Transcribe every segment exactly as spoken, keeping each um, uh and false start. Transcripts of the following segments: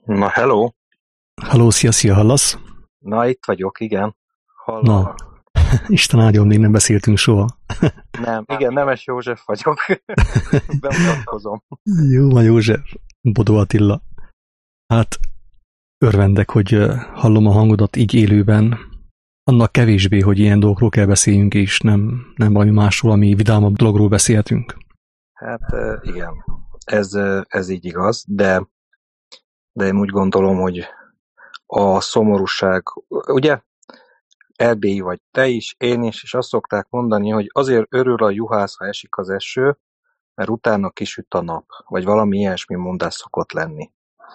Na, hello! Halló, szia, szia, hallasz? Na, itt vagyok, igen. Na, Hallak. Isten áldjon, még nem beszéltünk soha. Nem, igen, Nemes József vagyok. Bemutatkozom. Jó van, József. Bodó Attila. Hát, örvendek, hogy ö, hallom a hangodat így élőben. Annak kevésbé, hogy ilyen dolgokról kell beszéljünk, és nem, nem valami másról, ami vidámabb dologról beszéltünk. Hát eh, igen, ez, eh, ez így igaz, de, de én úgy gondolom, hogy a szomorúság, ugye erdélyi vagy te is, én is, és azt szokták mondani, hogy azért örül a juhász, ha esik az eső, mert utána kisüt a nap, vagy valami ilyesmi mondás szokott lenni.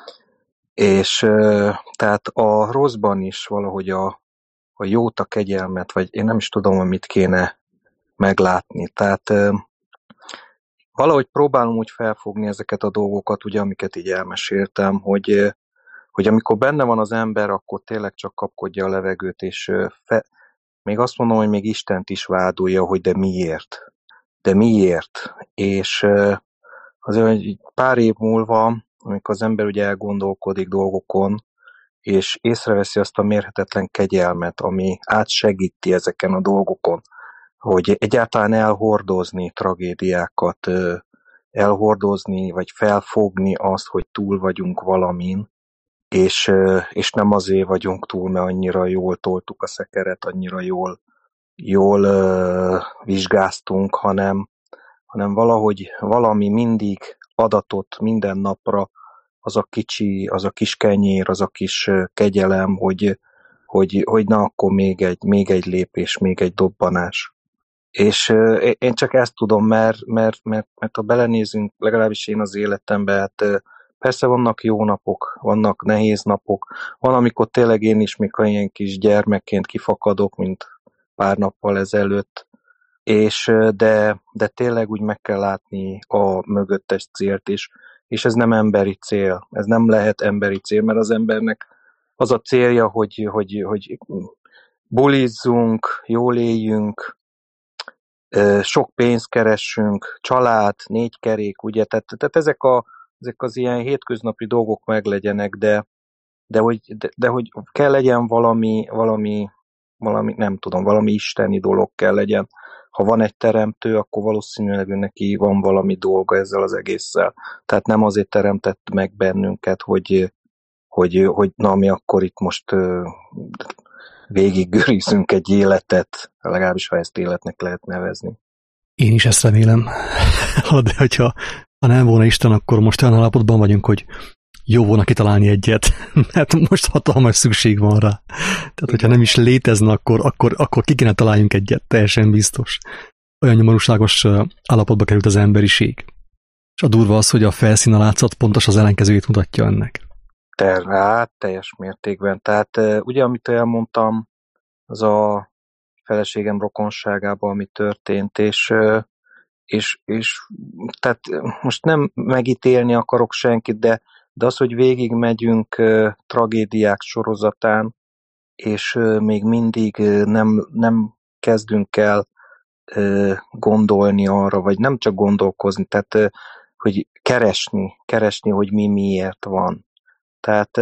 És eh, tehát a rosszban is valahogy a a jót, a kegyelmet, vagy én nem is tudom, hogy mit kéne meglátni. Tehát ö, valahogy próbálom úgy felfogni ezeket a dolgokat, ugye, amiket így elmeséltem, hogy, ö, hogy amikor benne van az ember, akkor tényleg csak kapkodja a levegőt, és ö, fe, még azt mondom, hogy még Istent is vádolja, hogy de miért? De miért? És ö, azért, hogy pár év múlva, amikor az ember ugye elgondolkodik dolgokon, és észreveszi azt a mérhetetlen kegyelmet, ami átsegíti ezeken a dolgokon, hogy egyáltalán elhordozni tragédiákat, elhordozni, vagy felfogni azt, hogy túl vagyunk valamin, és, és nem azért vagyunk túl, mert annyira jól toltuk a szekeret, annyira jól, jól uh, vizsgáztunk, hanem, hanem valahogy valami mindig adatot minden napra, az a kicsi, az a kis kenyér, az a kis kegyelem, hogy, hogy, hogy na akkor még egy, még egy lépés, még egy dobbanás. És uh, én csak ezt tudom, mert, mert, mert, mert ha belenézünk, legalábbis én az életembe, hát uh, persze vannak jó napok, vannak nehéz napok, van, amikor tényleg én is, mikor ilyen kis gyermekként kifakadok, mint pár nappal ezelőtt, és uh, de, de tényleg úgy meg kell látni a mögöttes célt is, és ez nem emberi cél, ez nem lehet emberi cél, mert az embernek az a célja, hogy, hogy, hogy bulizzunk, jól éljünk, sok pénzt keressünk, család, négy kerék, ugye, tehát, tehát ezek, a, ezek az ilyen hétköznapi dolgok meglegyenek, de, de, hogy, de, de hogy kell legyen valami, valami, valami, nem tudom, valami isteni dolog kell legyen. Ha van egy teremtő, akkor valószínűleg neki van valami dolga ezzel az egésszel. Tehát nem azért teremtett meg bennünket, hogy, hogy, hogy na mi akkor itt most végiggörízünk egy életet, legalábbis ha ezt életnek lehet nevezni. Én is ezt remélem. De hogyha ha nem volna Isten, akkor most olyan állapotban vagyunk, hogy jó volna kitalálni egyet, mert most hatalmas szükség van rá. Tehát, hogyha nem is létezne, akkor, akkor, akkor ki kéne találjunk egyet, teljesen biztos. Olyan nyomorúságos állapotba került az emberiség. És a durva az, hogy a felszínen látszat pontos az ellenkezőjét mutatja ennek. Ter, hát, teljes mértékben. Tehát ugye, amit elmondtam, az a feleségem rokonságában, ami történt, és, és, és tehát most nem megítélni akarok senkit, de, de az, hogy végigmegyünk tragédiák sorozatán, és még mindig nem, nem kezdünk el gondolni arra, vagy nem csak gondolkozni, tehát hogy keresni, keresni, hogy mi miért van. Tehát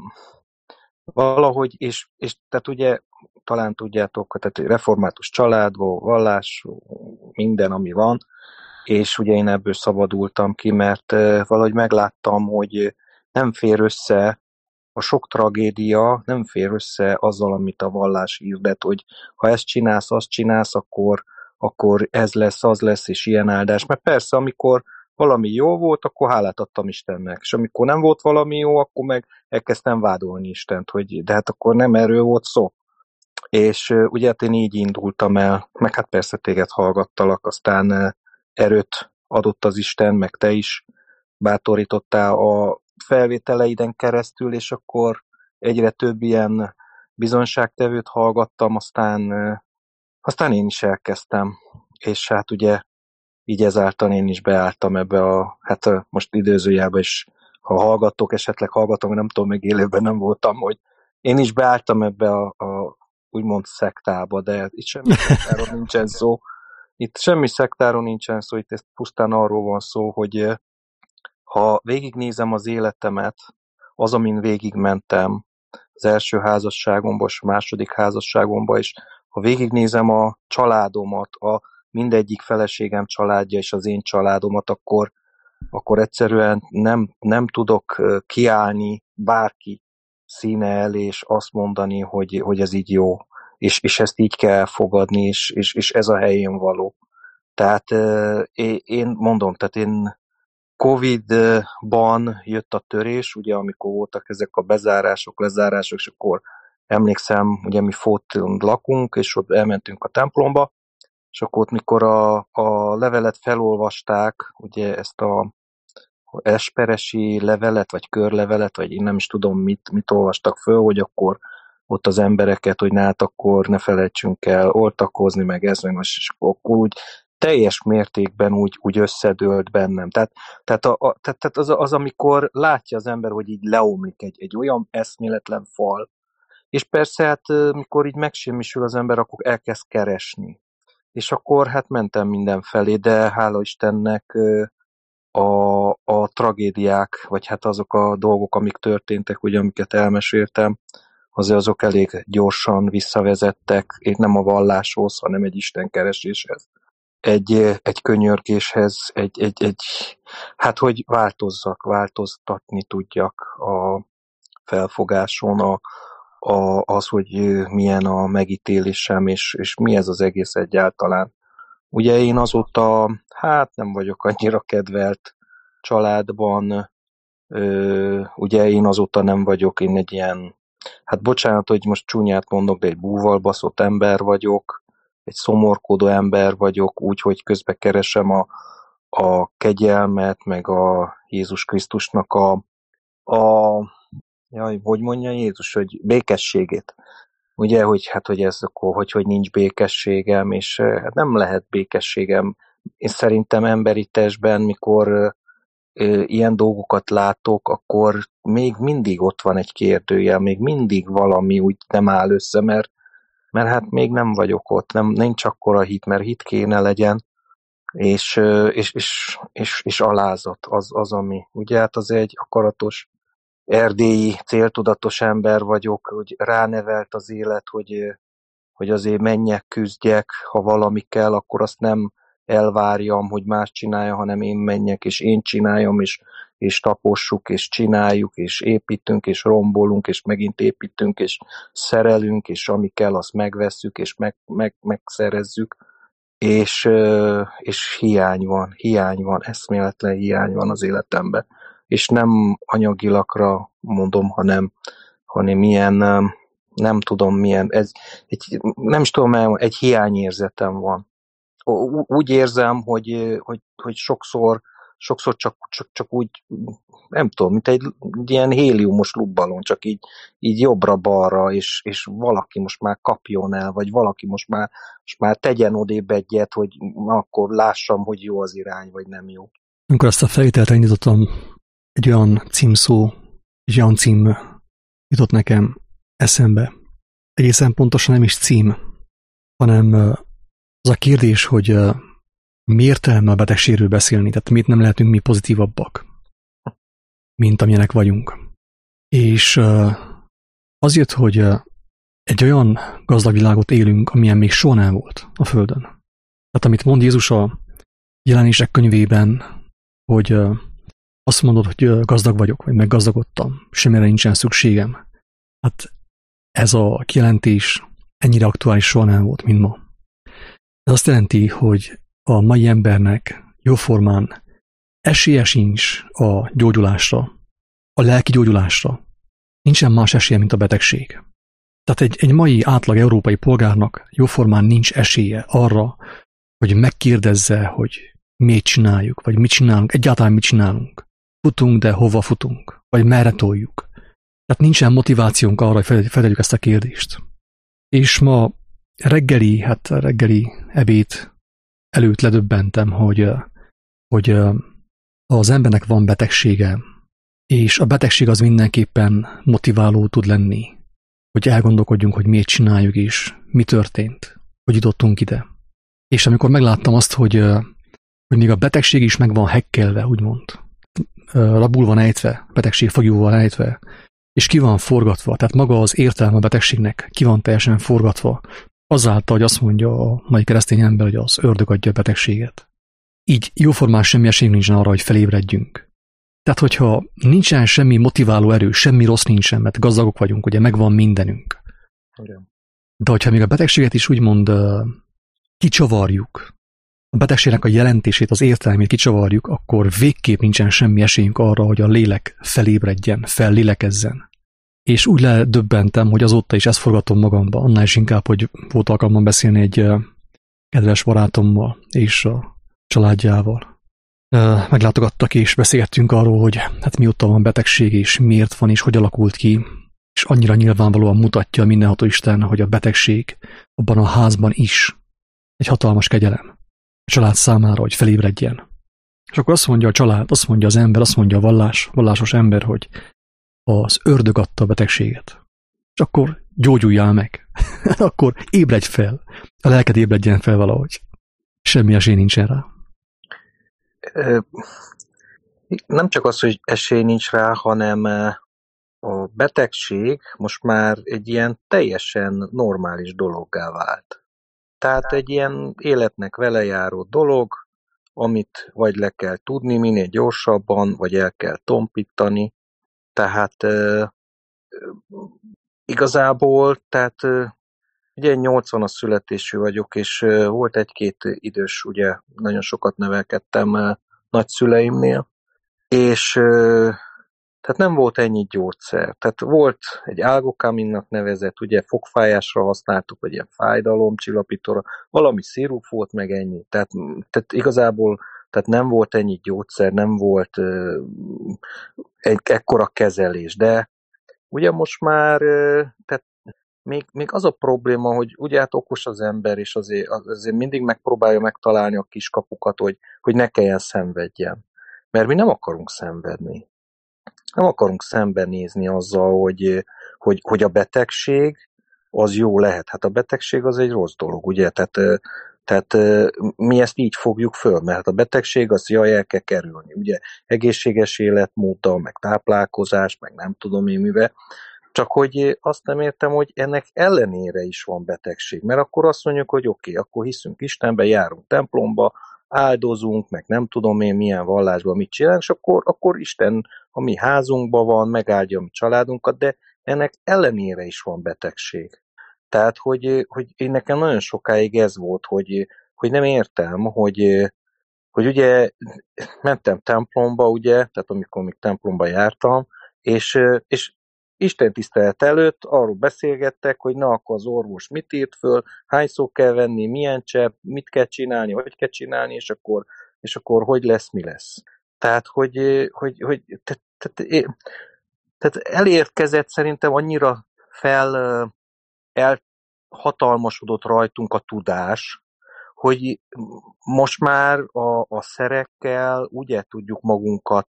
valahogy, és, és tehát ugye talán tudjátok, tehát református családból, vallás, minden, ami van, és ugye én ebből szabadultam ki, mert valahogy megláttam, hogy nem fér össze a sok tragédia, nem fér össze azzal, amit a vallás hirdet, hogy ha ezt csinálsz, azt csinálsz, akkor, akkor ez lesz, az lesz, és ilyen áldás. Mert persze, amikor valami jó volt, akkor hálát adtam Istennek, és amikor nem volt valami jó, akkor meg elkezdtem vádolni Istent, hogy de hát akkor nem erről volt szó. És uh, ugye hát én így indultam el, meg hát persze téged hallgattalak, aztán uh, erőt adott az Isten, meg te is bátorítottál a felvételeiden keresztül, és akkor egyre több ilyen bizonyságtevőt hallgattam, aztán, uh, aztán én is elkezdtem, és hát ugye így ezáltal én is beálltam ebbe a, hát uh, most időzőjelben is, ha hallgattok, esetleg hallgatom, nem tudom, még élőben nem voltam, hogy én is beálltam ebbe a, a úgymond szektába, de itt semmi szektáron nincsen szó. Itt semmi szektáron nincsen szó, itt pusztán arról van szó, hogy ha végignézem az életemet, az, amin végigmentem az első házasságomban, és a második házasságomban, és ha végignézem a családomat, a mindegyik feleségem családja és az én családomat, akkor, akkor egyszerűen nem, nem tudok kiállni bárki színe elé, és azt mondani, hogy, hogy ez így jó, és, és ezt így kell fogadni, és, és, és ez a helyén való. Tehát én mondom, tehát én Covid-ban jött a törés, ugye amikor voltak ezek a bezárások, lezárások, és akkor emlékszem, ugye mi Fóton lakunk, és ott elmentünk a templomba, és akkor ott, mikor a, a levelet felolvasták, ugye ezt a esperesi levelet, vagy körlevelet, vagy én nem is tudom, mit, mit olvastak föl, hogy akkor ott az embereket, hogy hát akkor ne felejtsünk el oltakozni, meg ez, meg most, és akkor úgy teljes mértékben úgy, úgy összedőlt bennem. Tehát, tehát, a, a, tehát, tehát az, az, amikor látja az ember, hogy így leomlik egy, egy olyan eszméletlen fal, és persze hát mikor így megsemmisül az ember, akkor elkezd keresni. És akkor hát mentem mindenfelé, de hála Istennek a, a tragédiák, vagy hát azok a dolgok, amik történtek, ugye, amiket elmeséltem, azért azok elég gyorsan visszavezettek, én nem a valláshoz, hanem egy istenkereséshez, egy, egy könyörgéshez, egy, egy, egy, hát hogy változzak, változtatni tudjak a felfogáson, a, a, az, hogy milyen a megítélésem, és, és mi ez az egész egyáltalán. Ugye én azóta, hát nem vagyok annyira kedvelt családban, ö, ugye én azóta nem vagyok, én egy ilyen, hát bocsánat, hogy most csúnyát mondok, de egy búval baszott ember vagyok, egy szomorkodó ember vagyok, úgyhogy közben keresem a, a kegyelmet, meg a Jézus Krisztusnak a, a jaj, hogy mondja Jézus, hogy békességét. Ugye, hogy hát, hogy ez akkor, hogy, hogy nincs békességem, és hát nem lehet békességem. Én szerintem emberi testben, mikor ö, ilyen dolgokat látok, akkor még mindig ott van egy kérdőjel, még mindig valami úgy nem áll össze, mert, mert hát még nem vagyok ott, nem, nincs akkora hit, mert hit kéne legyen, és, és, és, és, és alázat az, az, ami, ugye hát az egy akaratos, erdélyi, céltudatos ember vagyok, hogy ránevelt az élet, hogy, hogy azért menjek, küzdjek, ha valami kell, akkor azt nem elvárjam, hogy más csinálja, hanem én menjek, és én csináljam, és, és tapossuk, és csináljuk, és építünk, és rombolunk, és megint építünk, és szerelünk, és ami kell, azt megvesszük, és meg, meg, megszerezzük, és, és hiány van, hiány van, eszméletlen hiány van az életemben. És nem anyagilakra mondom, hanem, hanem ilyen, nem tudom milyen, ez, egy, nem is tudom, egy hiányérzetem van. Úgy érzem, hogy, hogy, hogy sokszor, sokszor csak, csak, csak úgy, nem tudom, mint egy ilyen héliumos lubballon, csak így, így jobbra-balra, és, és valaki most már kapjon el, vagy valaki most már, most már tegyen odébb egyet, hogy akkor lássam, hogy jó az irány, vagy nem jó. Amikor azt a felvételt elindítottam, egy olyan címszó, egy olyan cím jutott nekem eszembe. Egészen pontosan nem is cím, hanem az a kérdés, hogy mi értelme a betegségről beszélni, tehát miért nem lehetünk mi pozitívabbak, mint amilyenek vagyunk. És az jött, hogy egy olyan gazdag világot élünk, amilyen még soha nem volt a Földön. Tehát amit mond Jézus a Jelenések könyvében, hogy azt mondod, hogy gazdag vagyok, vagy meggazdagodtam, semmire nincsen szükségem. Hát ez a kijelentés ennyire aktuális soha nem volt, mint ma. Ez azt jelenti, hogy a mai embernek jóformán esélye sincs a gyógyulásra, a lelki gyógyulásra. Nincsen más esélye, mint a betegség. Tehát egy, egy mai átlag európai polgárnak jóformán nincs esélye arra, hogy megkérdezze, hogy miért csináljuk, vagy mit csinálunk, egyáltalán mit csinálunk. Futunk, de hova futunk? Vagy merre toljuk? Tehát nincsen motivációnk arra, hogy feltegyük ezt a kérdést. És ma reggeli, hát reggeli ebéd előtt ledöbbentem, hogy, hogy az embernek van betegsége, és a betegség az mindenképpen motiváló tud lenni, hogy elgondolkodjunk, hogy miért csináljuk, és mi történt, hogy jutottunk ide. És amikor megláttam azt, hogy, hogy még a betegség is meg van hekkelve, úgymond, labul van ejtve, betegség fagyú van ejtve, és ki van forgatva, tehát maga az értelme a betegségnek ki van teljesen forgatva, azáltal, hogy azt mondja a mai keresztény ember, hogy az ördög adja a betegséget. Így jóformán semmi esélyünk nincs arra, hogy felébredjünk. Tehát, hogyha nincsen semmi motiváló erő, semmi rossz nincsen, mert gazdagok vagyunk, ugye megvan mindenünk. Igen. De hogyha még a betegséget is úgymond uh, kicsavarjuk, a betegségnek a jelentését, az értelmét kicsavarjuk, akkor végképp nincsen semmi esélyünk arra, hogy a lélek felébredjen, fellélekezzen. És úgy ledöbbentem, hogy azóta is ezt forgatom magamba, annál is inkább, hogy volt alkalmam beszélni egy uh, kedves barátommal és a családjával. Uh, meglátogattak és beszélgettünk arról, hogy hát mióta van betegség, és miért van, és hogy alakult ki, és annyira nyilvánvalóan mutatja mindenható Isten, hogy a betegség abban a házban is egy hatalmas kegyelem a család számára, hogy felébredjen. És akkor azt mondja a család, azt mondja az ember, azt mondja a vallás, vallásos ember, hogy az ördög adta a betegséget. És akkor gyógyuljál meg. Akkor ébredj fel. A lelked ébredjen fel valahogy. Semmi esély nincsen rá. Nem csak az, hogy esély nincs rá, hanem a betegség most már egy ilyen teljesen normális dologgá vált. Tehát egy ilyen életnek vele járó dolog, amit vagy le kell tudni minél gyorsabban, vagy el kell tompítani. Tehát e, igazából, tehát e, ugye nyolcvanas születésű vagyok, és e, volt egy-két idős, ugye nagyon sokat nevelkedtem e, nagyszüleimnél, és e, tehát nem volt ennyi gyógyszer. Tehát volt egy álgokaminnak nevezett, ugye fogfájásra használtuk, vagy ilyen fájdalomcsillapítóra, valami szirup volt, meg ennyi. Tehát, tehát igazából tehát nem volt ennyi gyógyszer, nem volt uh, egy ekkora kezelés, de ugye most már uh, tehát még, még az a probléma, hogy ugye hát okos az ember, és azért, azért mindig megpróbálja megtalálni a kiskapukat, hogy, hogy ne kelljen szenvedjen. Mert mi nem akarunk szenvedni. Nem akarunk szembenézni azzal, hogy, hogy, hogy a betegség az jó lehet. Hát a betegség az egy rossz dolog, ugye? Tehát, tehát mi ezt így fogjuk föl, mert a betegség az jaj, el kell kerülni, ugye? Egészséges életmóddal, meg táplálkozás, meg nem tudom én mivel. Csak hogy azt nem értem, hogy ennek ellenére is van betegség. Mert akkor azt mondjuk, hogy oké, okay, akkor hiszünk Istenbe, járunk templomba, áldozunk, meg nem tudom én milyen vallásban mit csinálunk, és akkor, akkor Isten a mi házunkban van, megáldja a mi családunkat, de ennek ellenére is van betegség. Tehát, hogy, hogy én nekem nagyon sokáig ez volt, hogy, hogy nem értem, hogy, hogy ugye mentem templomba, ugye, tehát amikor még templomba jártam, és, és Isten tisztelet előtt arról beszélgettek, hogy na, akkor az orvos mit írt föl, hányszor kell venni, milyen csepp, mit kell csinálni, hogy kell csinálni, és akkor, és akkor hogy lesz, mi lesz. Tehát, hogy, hogy, hogy tehát, tehát, tehát elérkezett szerintem annyira fel elhatalmasodott rajtunk a tudás, hogy most már a, a szerekkel úgy el tudjuk magunkat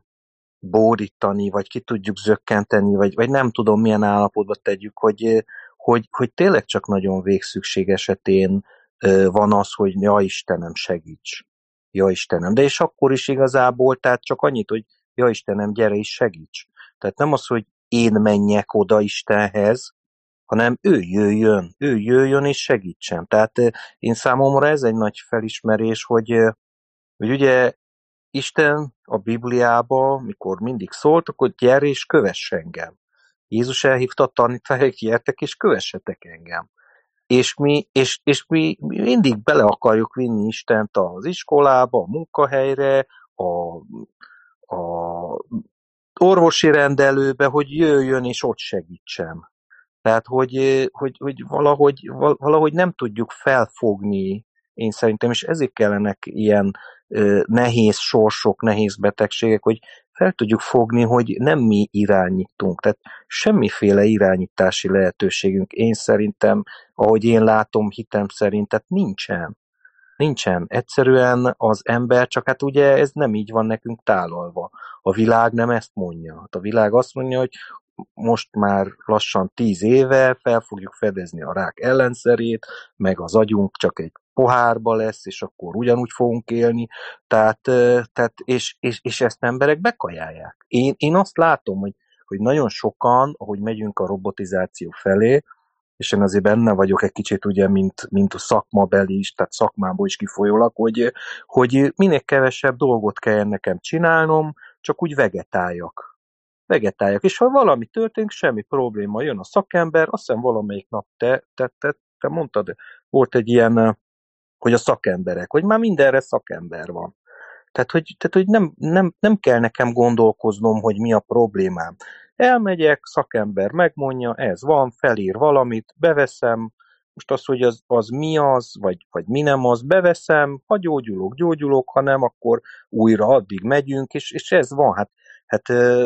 bórítani, vagy ki tudjuk zökkenteni, vagy, vagy nem tudom milyen állapotba tegyük, hogy, hogy, hogy tényleg csak nagyon végszükség esetén van az, hogy ja Istenem, segíts. Ja Istenem. De és akkor is igazából, tehát csak annyit, hogy ja Istenem, gyere és segíts. Tehát nem az, hogy én menjek oda Istenhez, hanem ő jöjjön, ő jöjjön és segítsen. Tehát én számomra ez egy nagy felismerés, hogy, hogy ugye Isten a Bibliában, mikor mindig szóltak, hogy gyere és kövess engem. Jézus elhívta a tanítványok, gyertek és kövessetek engem. És mi, és, és mi mindig bele akarjuk vinni Istent az iskolába, a munkahelyre, a, a orvosi rendelőbe, hogy jöjjön és ott segítsen. Tehát, hogy, hogy, hogy valahogy, valahogy nem tudjuk felfogni, én szerintem, és ezért kellenek ilyen nehéz sorsok, nehéz betegségek, hogy fel tudjuk fogni, hogy nem mi irányítunk. Tehát semmiféle irányítási lehetőségünk, én szerintem, ahogy én látom, hitem szerint, tehát nincsen. Nincsen. Egyszerűen az ember, csak hát ugye ez nem így van nekünk tálalva. A világ nem ezt mondja. A világ azt mondja, hogy most már lassan tíz éve fel fogjuk fedezni a rák ellenszerét, meg az agyunk csak egy pohárba lesz, és akkor ugyanúgy fogunk élni, tehát, tehát és, és, és ezt emberek bekajálják. Én, én azt látom, hogy, hogy nagyon sokan, ahogy megyünk a robotizáció felé, és én azért benne vagyok egy kicsit, ugye, mint, mint a szakmabeli is, tehát szakmából is kifolyólag, hogy, hogy minél kevesebb dolgot kell nekem csinálnom, csak úgy vegetáljak. Vegetáljak. És ha valami történik, semmi probléma. Jön a szakember, azt hiszem valamelyik nap te, te, te, te mondtad, volt egy ilyen, hogy a szakemberek, hogy már mindenre szakember van. Tehát, hogy, tehát, hogy nem, nem, nem kell nekem gondolkoznom, hogy mi a problémám. Elmegyek, szakember megmondja, ez van, felír valamit, beveszem, most az, hogy az, az mi az, vagy, vagy mi nem az, beveszem, ha gyógyulok, gyógyulok, ha nem, akkor újra addig megyünk, és, és ez van. Hát, hát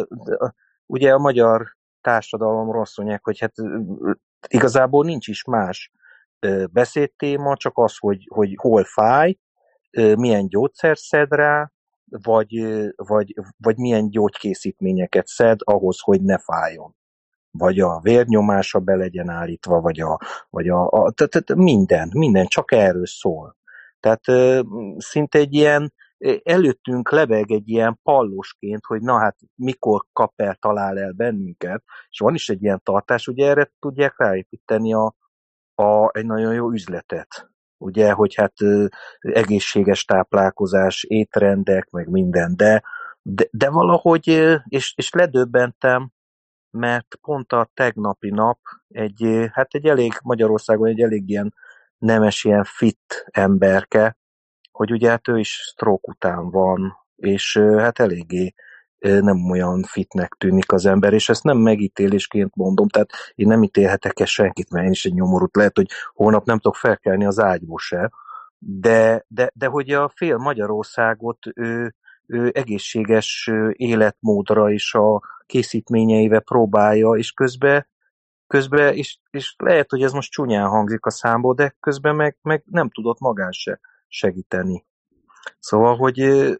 ugye a magyar társadalomról azt mondják, hogy hát igazából nincs is más beszédtéma, csak az, hogy, hogy hol fáj, milyen gyógyszer szed rá, vagy, vagy, vagy milyen gyógykészítményeket szed ahhoz, hogy ne fájjon. Vagy a vérnyomása be legyen állítva, vagy a, vagy a, a tehát minden, minden csak erről szól. Tehát szinte egy ilyen, előttünk lebeg egy ilyen pallosként, hogy na hát mikor kap el, talál el bennünket, és van is egy ilyen tartás, ugye erre tudják ráépíteni a, a, egy nagyon jó üzletet. Ugye, hogy hát egészséges táplálkozás, étrendek, meg minden, de, de, de valahogy, és, és ledöbbentem, mert pont a tegnapi nap egy, hát egy elég, Magyarországon egy elég ilyen nemes, ilyen fit emberke, hogy ugye hát ő is stroke után van, és hát eléggé nem olyan fitnek tűnik az ember, és ezt nem megítélésként mondom, tehát én nem ítélhetek el senkit, mert én is egy nyomorult, lehet, hogy holnap nem tudok felkelni az ágyból se, de, de, de hogy a fél Magyarországot ő, ő egészséges életmódra és a készítményeivel próbálja, és közben, közben és, és lehet, hogy ez most csúnyán hangzik a számból, de közben meg, meg nem tudott magán se segíteni. Szóval, hogy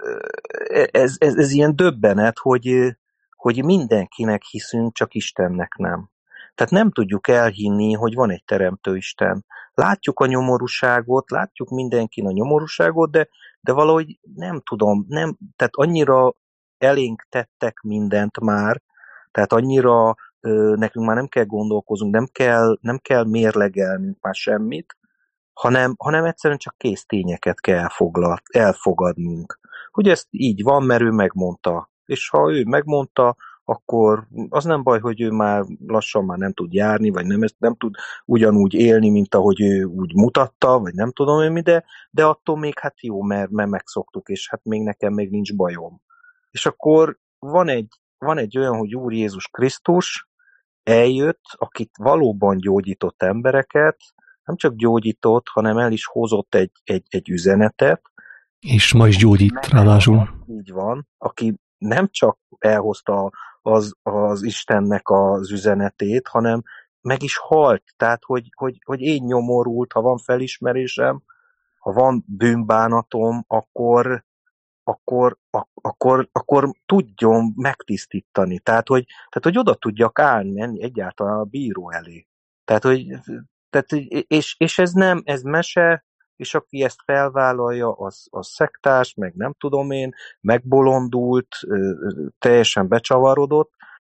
ez, ez, ez ilyen döbbenet, hogy, hogy mindenkinek hiszünk, csak Istennek nem. Tehát nem tudjuk elhinni, hogy van egy teremtő Isten. Látjuk a nyomorúságot, látjuk mindenkin a nyomorúságot, de, de valahogy nem tudom, nem, tehát annyira elénk tettek mindent már, tehát annyira ö, nekünk már nem kell gondolkozunk, nem kell, nem kell mérlegelnünk már semmit, hanem, hanem egyszerűen csak kész tényeket kell elfoglal, elfogadnunk. Hogy ez így van, mert ő megmondta. És ha ő megmondta, akkor az nem baj, hogy ő már lassan már nem tud járni, vagy nem, nem tud ugyanúgy élni, mint ahogy ő úgy mutatta, vagy nem tudom én mi, de, de attól még hát jó, mert, mert megszoktuk, és hát még nekem még nincs bajom. És akkor van egy, van egy olyan, hogy Úr Jézus Krisztus eljött, akit valóban gyógyított embereket, nem csak gyógyított, hanem el is hozott egy, egy, egy üzenetet. És ma is gyógyít, ráadásul. Így van, aki nem csak elhozta az, az Istennek az üzenetét, hanem meg is halt. Tehát, hogy, hogy, hogy én nyomorult, ha van felismerésem, ha van bűnbánatom, akkor, akkor, ak- akkor, akkor tudjon megtisztítani. Tehát hogy, tehát, hogy oda tudjak állni egyáltalán a bíró elé. Tehát, hogy Tehát, és, és ez nem, ez mese, és aki ezt felvállalja, az, az szektás, meg nem tudom én, megbolondult, teljesen becsavarodott,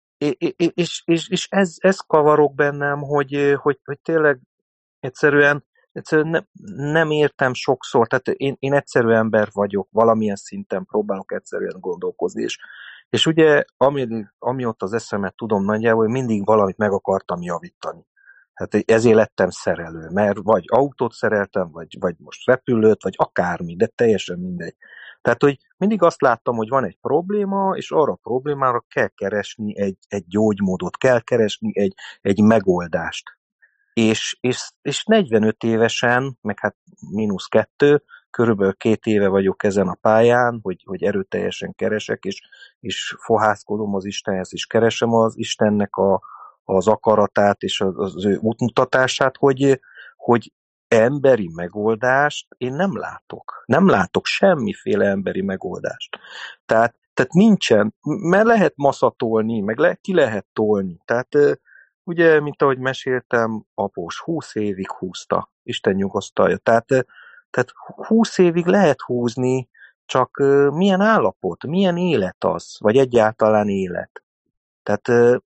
és, és, és ez, ez kavarok bennem, hogy, hogy, hogy tényleg egyszerűen, egyszerűen nem, nem értem sokszor, tehát én, én egyszerű ember vagyok, valamilyen szinten próbálok egyszerűen gondolkozni, és, és ugye ami, amióta az eszemet tudom nagyjából, hogy mindig valamit meg akartam javítani. Hát ezért lettem szerelő, mert vagy autót szereltem, vagy, vagy most repülőt, vagy akármi, de teljesen mindegy. Tehát, hogy mindig azt láttam, hogy van egy probléma, és arra a problémára kell keresni egy, egy gyógymódot, kell keresni egy, egy megoldást. És, és, és negyvenöt évesen, meg hát mínusz kettő, körülbelül két éve vagyok ezen a pályán, hogy, hogy erőteljesen keresek, és, és fohászkodom az Istenhez, és keresem az Istennek a az akaratát és az ő útmutatását, hogy, hogy emberi megoldást én nem látok. Nem látok semmiféle emberi megoldást. Tehát tehát nincsen, mert lehet maszatolni, meg le, ki lehet tolni. Tehát ugye, mint ahogy meséltem, após húsz évig húzta, Isten nyugosztalja. Tehát, tehát húsz évig lehet húzni, csak milyen állapot, milyen élet az, vagy egyáltalán élet. Tehát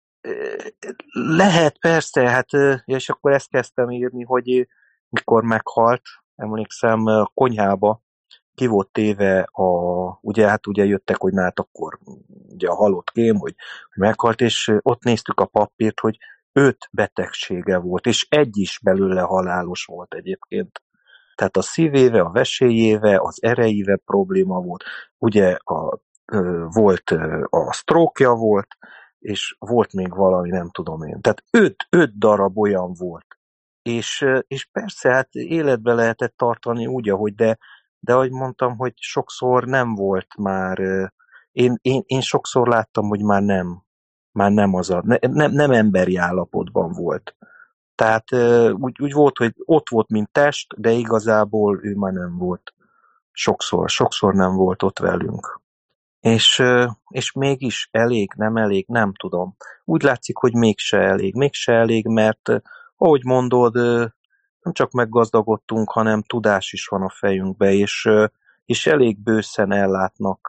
lehet persze, hát, és akkor ezt kezdtem írni, hogy mikor meghalt, emlékszem, a konyhába ki volt téve a, ugye, hát ugye jöttek, hogy hát akkor ugye a halott kém, hogy, hogy meghalt, és ott néztük a papírt, hogy öt betegsége volt, és egy is belőle halálos volt egyébként. Tehát a szívéve, a vesélyéve, az erejéve probléma volt, ugye a, ö, volt ö, a stroke-ja volt, és volt még valami, nem tudom én. Tehát öt, öt darab olyan volt. És, és persze, hát életbe lehetett tartani úgy, ahogy, de, de ahogy mondtam, hogy sokszor nem volt már, én, én, én sokszor láttam, hogy már nem, már nem az a, ne, nem, nem emberi állapotban volt. Tehát úgy, úgy volt, hogy ott volt, mint test, de igazából ő már nem volt. Sokszor, sokszor nem volt ott velünk. És, és mégis elég, nem elég, nem tudom. Úgy látszik, hogy mégse elég. Mégse elég, mert ahogy mondod, nem csak meggazdagodtunk, hanem tudás is van a fejünkbe, és, és elég bőszen ellátnak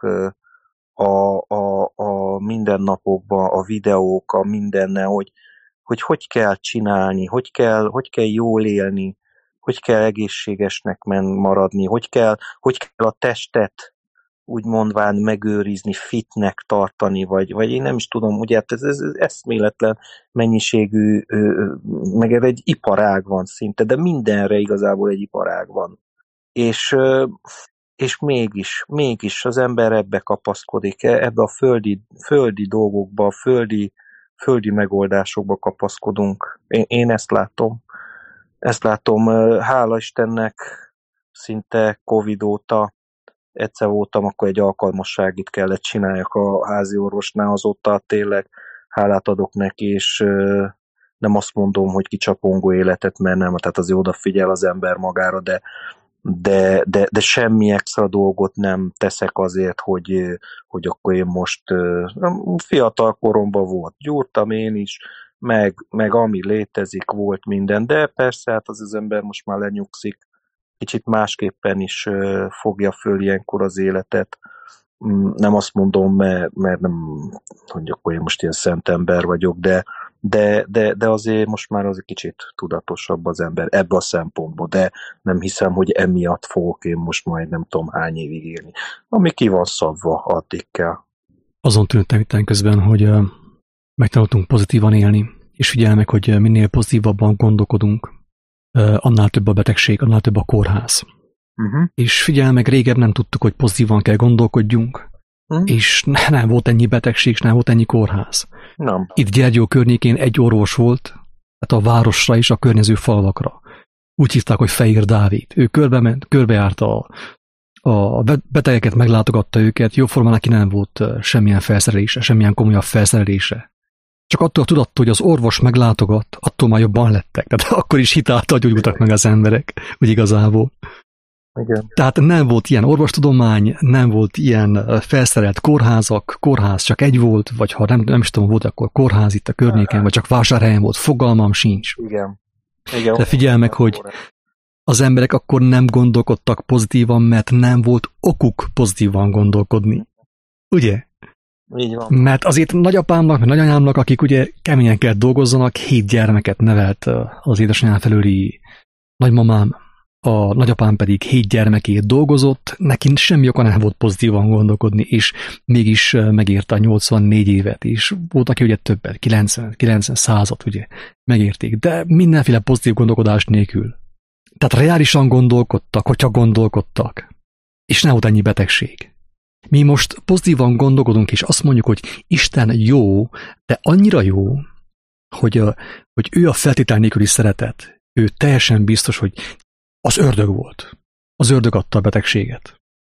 a, a, a mindennapokban, a videók, a mindenne, hogy, hogy hogy kell csinálni, hogy kell, hogy kell jól élni, hogy kell egészségesnek maradni, hogy kell, hogy kell a testet úgy mondván megőrizni, fitnek tartani, vagy, vagy én nem is tudom, ugye ez, ez, ez eszméletlen mennyiségű, meg egy iparág van szinte, de mindenre igazából egy iparág van. És, és mégis, mégis az ember ebbe kapaszkodik, ebbe a földi, földi dolgokba, földi, földi megoldásokba kapaszkodunk. Én, én ezt látom. Ezt látom, hála Istennek, szinte Covid óta, egyszer voltam, akkor egy alkalmasságit kellett csináljak a házi orvosnál, azóta tényleg hálát adok neki, és nem azt mondom, hogy kicsapongó életet, mert nem, tehát azért odafigyel az ember magára, de, de, de, de semmi extra dolgot nem teszek azért, hogy, hogy akkor én most fiatal koromban volt, gyúrtam én is, meg, meg ami létezik, volt minden, de persze hát az, az ember most már lenyugszik, kicsit másképpen is fogja föl ilyenkor az életet. Nem azt mondom, mert, mert nem, hogy akkor én most ilyen szent ember vagyok, de, de, de, de azért most már az egy kicsit tudatosabb az ember ebben a szempontból, de nem hiszem, hogy emiatt fogok én most majd nem tudom hány évig élni. Ami ki van szabva, addig kell. Azon tűntem itt közben, hogy megtanultunk pozitívan élni, és figyelj meg, hogy minél pozitívabban gondolkodunk, annál több a betegség, annál több a kórház. Uh-huh. És figyelj meg, régen nem tudtuk, hogy pozitívan kell gondolkodjunk, uh-huh. és nem volt ennyi betegség, és nem volt ennyi kórház. Nem. Itt Gyergyó környékén egy orvos volt, hát a városra és a környező falvakra. Úgy hívták, hogy Fehér Dávid. Ő körbement, körbejárta a, a betegeket, meglátogatta őket, jóformán neki nem volt semmilyen felszerelése, semmilyen komolyabb felszerelése. Csak attól tudattól, hogy az orvos meglátogat, attól már jobban lettek. Tehát akkor is hitáltal gyógyultak meg az emberek, úgy igazából. Igen. Tehát nem volt ilyen orvostudomány, nem volt ilyen felszerelt kórházak, kórház csak egy volt, vagy ha nem, nem is tudom, volt akkor kórház itt a környéken, vagy csak vásárhelyen volt, fogalmam sincs. Igen. Igen. De figyelj meg, hogy az emberek akkor nem gondolkodtak pozitívan, mert nem volt okuk pozitívan gondolkodni. Ugye? Így van. Mert azért nagyapámnak, meg nagyanyámnak, akik ugye keményen kellett dolgozzanak, hét gyermeket nevelt az édesanyám felüli nagymamám, a nagyapám pedig hét gyermekét dolgozott, neki semmi oka nem volt pozitívan gondolkodni, és mégis megérte a nyolcvannégy évet, és volt, aki ugye többet, kilencven, kilencven, százat, ugye, megérték, de mindenféle pozitív gondolkodás nélkül. Tehát reálisan gondolkodtak, hogyha gondolkodtak, és nem volt ennyi betegség. Mi most pozitívan gondolkodunk, és azt mondjuk, hogy Isten jó, de annyira jó, hogy, a, hogy ő a feltétel nélküli szeretet. Ő teljesen biztos, hogy az ördög volt. Az ördög adta a betegséget.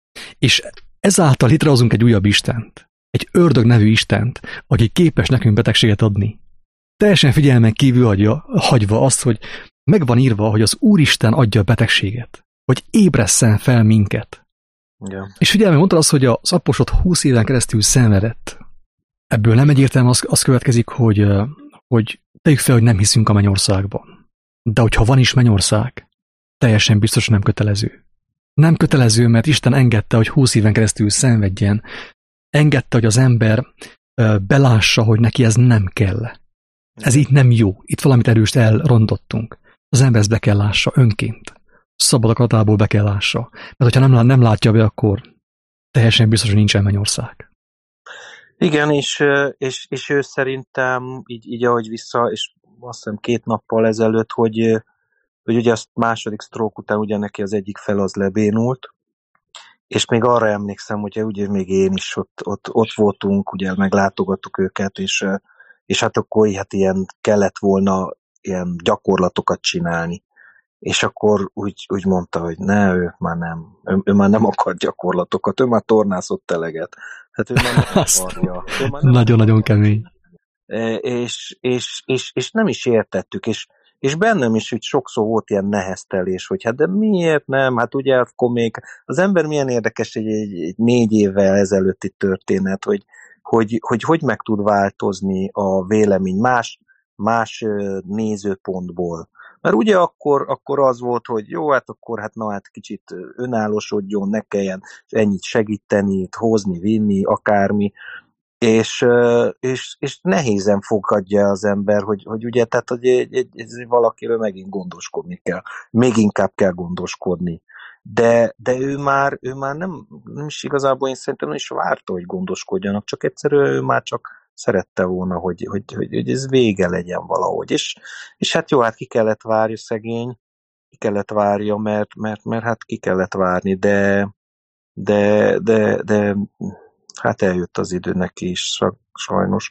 És ezáltal létrehozunk egy újabb Istent. Egy ördög nevű Istent, aki képes nekünk betegséget adni. Teljesen figyelmen kívül hagyja, hagyva azt, hogy meg van írva, hogy az Úristen adja a betegséget. Hogy ébresszen fel minket. Ja. És figyelme, mondtad azt, hogy az apósod húsz éven keresztül szenvedett. Ebből nem egyértelműen az, az következik, hogy, hogy tegyük fel, hogy nem hiszünk a mennyországban. De hogyha van is mennyország, teljesen biztos nem kötelező. Nem kötelező, mert Isten engedte, hogy húsz éven keresztül szenvedjen. Engedte, hogy az ember belássa, hogy neki ez nem kell. Ez így nem jó. Itt valamit erőst elrontottunk. Az ember ezt be kell lássa önként. Szabad akaratából be kell lássa. Mert hogyha nem, nem látja be, akkor teljesen biztos, hogy nincsen mennyország. Igen, és, és, és ő szerintem így, így ahogy vissza, és azt hiszem két nappal ezelőtt, hogy, hogy ugye azt második stroke után ugye neki az egyik fel az lebénult, és még arra emlékszem, hogy ugye még én is ott, ott, ott voltunk, ugye meglátogattuk őket, és, és hát akkor hát ilyen kellett volna ilyen gyakorlatokat csinálni. És akkor úgy, úgy mondta, hogy ne, ő már nem, ő, ő már nem akar gyakorlatokat, ő már tornászott eleget. Hát ő már nem akarja. Nagyon-nagyon kemény. És, és, és, és nem is értettük, és, és bennem is úgy sokszor volt ilyen neheztelés, hogy hát de miért nem, hát ugye akkor még az ember milyen érdekes egy, egy, egy négy évvel ezelőtti történet, hogy hogy, hogy hogy meg tud változni a vélemény más, más nézőpontból. Mert ugye akkor, akkor az volt, hogy jó, hát akkor hát na hát kicsit önállósodjon, ne kelljen ennyit segíteni, hozni, vinni, akármi, és, és, és nehézen fogadja az ember, hogy, hogy ugye, tehát hogy egy, egy, egy valakiről megint gondoskodni kell, még inkább kell gondoskodni. De, de ő már, ő már nem, nem is igazából én szerintem nem is várta, hogy gondoskodjanak, csak egyszerűen ő már csak szerette volna, hogy, hogy, hogy, hogy ez vége legyen valahogy. És, és hát jó, hát ki kellett várja szegény, ki kellett várja, mert, mert, mert hát ki kellett várni, de, de, de, de hát eljött az idő neki is, sajnos.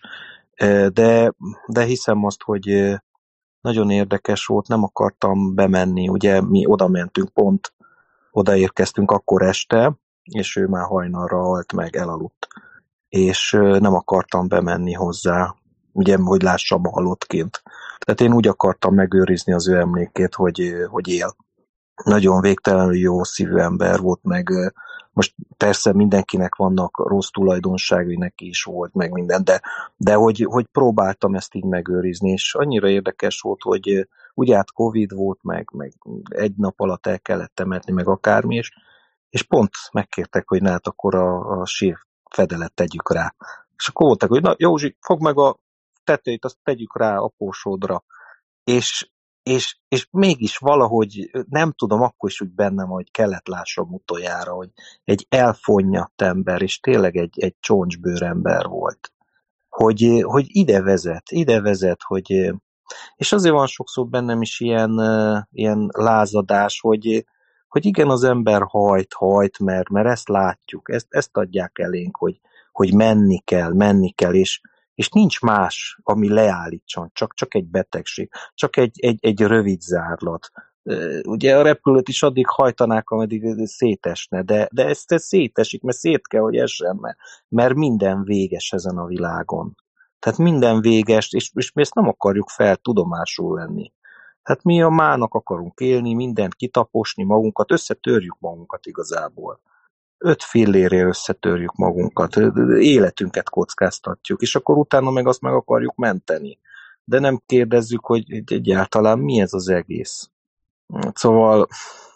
De, de hiszem azt, hogy nagyon érdekes volt, nem akartam bemenni, ugye mi oda mentünk pont, odaérkeztünk akkor este, és ő már hajnalra halt meg, elaludt. És nem akartam bemenni hozzá, ugye, hogy lássam a halottként. Tehát én úgy akartam megőrizni az ő emlékét, hogy, hogy él. Nagyon végtelenül jó szívű ember volt, meg most persze mindenkinek vannak rossz tulajdonságai, neki is volt, meg minden, de, de hogy, hogy próbáltam ezt így megőrizni, és annyira érdekes volt, hogy ugye hát Covid volt, meg, meg egy nap alatt el kellett temetni, meg akármi, és, és pont megkértek, hogy na hát akkor a, a sír fedelet tegyük rá. És akkor voltak, hogy na Józsi, fogd meg a tetejét, azt tegyük rá apósodra. És, és, és mégis valahogy, nem tudom, akkor is úgy bennem, hogy kellett lássam utoljára, hogy egy elfonnyadt ember, és tényleg egy, egy csoncsbőr ember volt. Hogy, hogy ide vezet, ide vezet, hogy, és azért van sokszor bennem is ilyen, ilyen lázadás, hogy, hogy igen, az ember hajt, hajt, mert, mert ezt látjuk, ezt, ezt adják elénk, hogy, hogy menni kell, menni kell, és, és nincs más, ami leállítson, csak, csak egy betegség, csak egy, egy, egy rövid zárlat. Ugye a repülőt is addig hajtanák, ameddig szétesne, de, de ezt, ezt szétesik, mert szét kell, hogy essen, mert, mert minden véges ezen a világon. Tehát minden véges, és, és mi ezt nem akarjuk fel tudomásul venni. Tehát mi a mának akarunk élni, mindent kitaposni magunkat, összetörjük magunkat igazából. Öt fillérre összetörjük magunkat, életünket kockáztatjuk, és akkor utána meg azt meg akarjuk menteni. De nem kérdezzük, hogy egyáltalán mi ez az egész. Szóval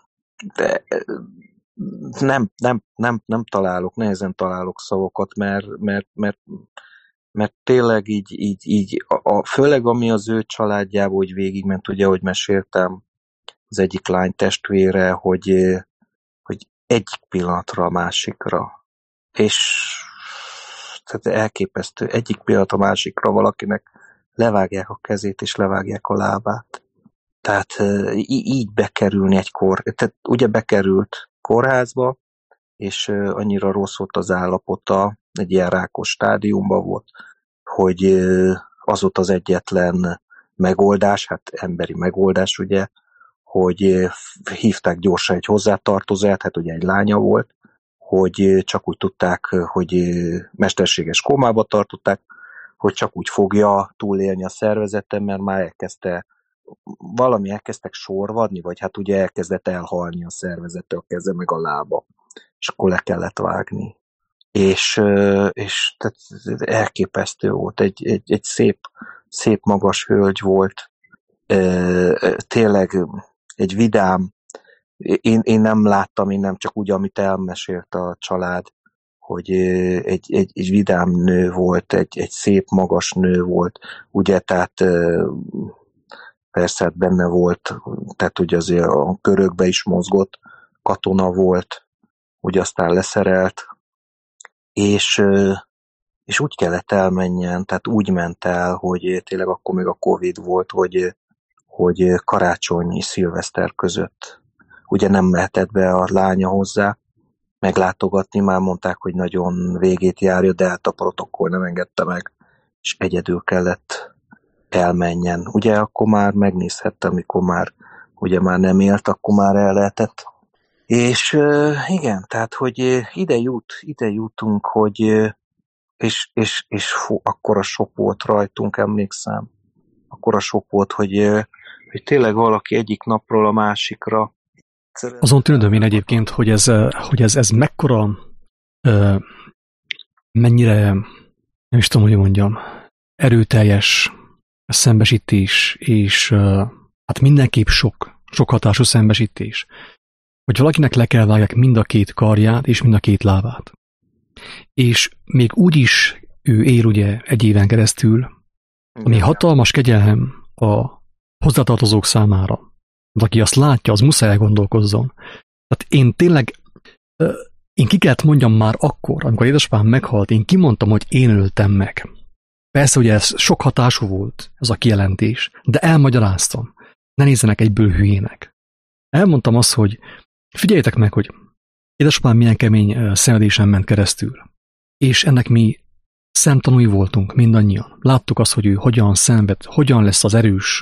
de nem, nem, nem, nem találok, nehezen találok szavakat, mert, mert, mert, mert tényleg így, így, így a, a, főleg ami az ő családjából hogy végigment, ugye, ahogy meséltem, az egyik lány testvére, hogy, hogy egyik pillanatra a másikra, és tehát elképesztő, egyik pillanatra a másikra valakinek levágják a kezét, és levágják a lábát. Tehát így bekerülni egy kor, tehát ugye bekerült kórházba, és annyira rossz volt az állapota, egy ilyen rákos stádiumban volt, hogy az volt az egyetlen megoldás, hát emberi megoldás, ugye, hogy hívták gyorsan egy hozzátartozóját, hát ugye egy lánya volt, hogy csak úgy tudták, hogy mesterséges kómába tartották, hogy csak úgy fogja túlélni a szervezeten, mert már elkezdte valami elkezdtek sorvadni, vagy hát ugye elkezdett elhalni a szervezete, a keze meg a lába. és akkor le kellett vágni. És, és tehát elképesztő volt, egy, egy, egy szép, szép magas hölgy volt, tényleg egy vidám, én, én nem láttam, én nem csak úgy, amit elmesélt a család, hogy egy, egy, egy vidám nő volt, egy, egy szép magas nő volt, ugye, tehát persze benne volt, tehát ugye azért a körökbe is mozgott, katona volt, ugye aztán leszerelt, és, és úgy kellett elmenjen, tehát úgy ment el, hogy tényleg akkor még a Covid volt, hogy, hogy karácsony és szilveszter között ugye nem mehetett be a lánya hozzá, meglátogatni, már mondták, hogy nagyon végét járja, de hát a protokoll nem engedte meg, és egyedül kellett elmenjen. Ugye akkor már megnézhette, amikor már ugye már nem élt, akkor már el lehetett. És uh, igen, tehát, hogy ide jut, ide jutunk, hogy uh, és, és, és fú, akkora sok volt rajtunk, emlékszem. Akkora sok volt, hogy, uh, hogy tényleg valaki egyik napról a másikra. Azon tűnöm én egyébként, hogy ez, hogy ez, ez mekkora, uh, mennyire, nem is tudom, hogy mondjam, erőteljes szembesítés, és uh, hát mindenképp sok, sok hatású szembesítés, hogy valakinek le kell vágják mind a két karját, és mind a két lábát. És még úgy is ő él ugye egy éven keresztül, ami hatalmas kegyelem a hozzátartozók számára. De aki azt látja, az muszáj elgondolkozzon. Tehát én tényleg, uh, én ki kellett mondjam már akkor, amikor édesapám meghalt, én kimondtam, hogy én öltem meg. Persze, hogy ez sok hatású volt, ez a kijelentés, de elmagyaráztam. Ne nézzenek egyből hülyének. Elmondtam azt, hogy figyeljetek meg, hogy édesapám milyen kemény szenvedésen ment keresztül. És ennek mi szemtanúi voltunk mindannyian. Láttuk azt, hogy ő hogyan szenved, hogyan lesz az erős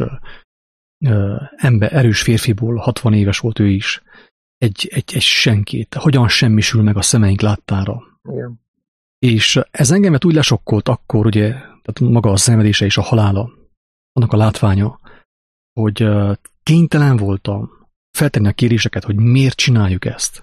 ö, ember, erős férfiból, hatvan éves volt ő is, egy, egy, egy senkét, hogyan semmisül meg a szemeink láttára. Igen. És ez engemet úgy lesokkolt akkor, ugye, tehát maga a szenvedése és a halála, annak a látványa, hogy uh, kénytelen voltam feltenni a kéréseket, hogy miért csináljuk ezt.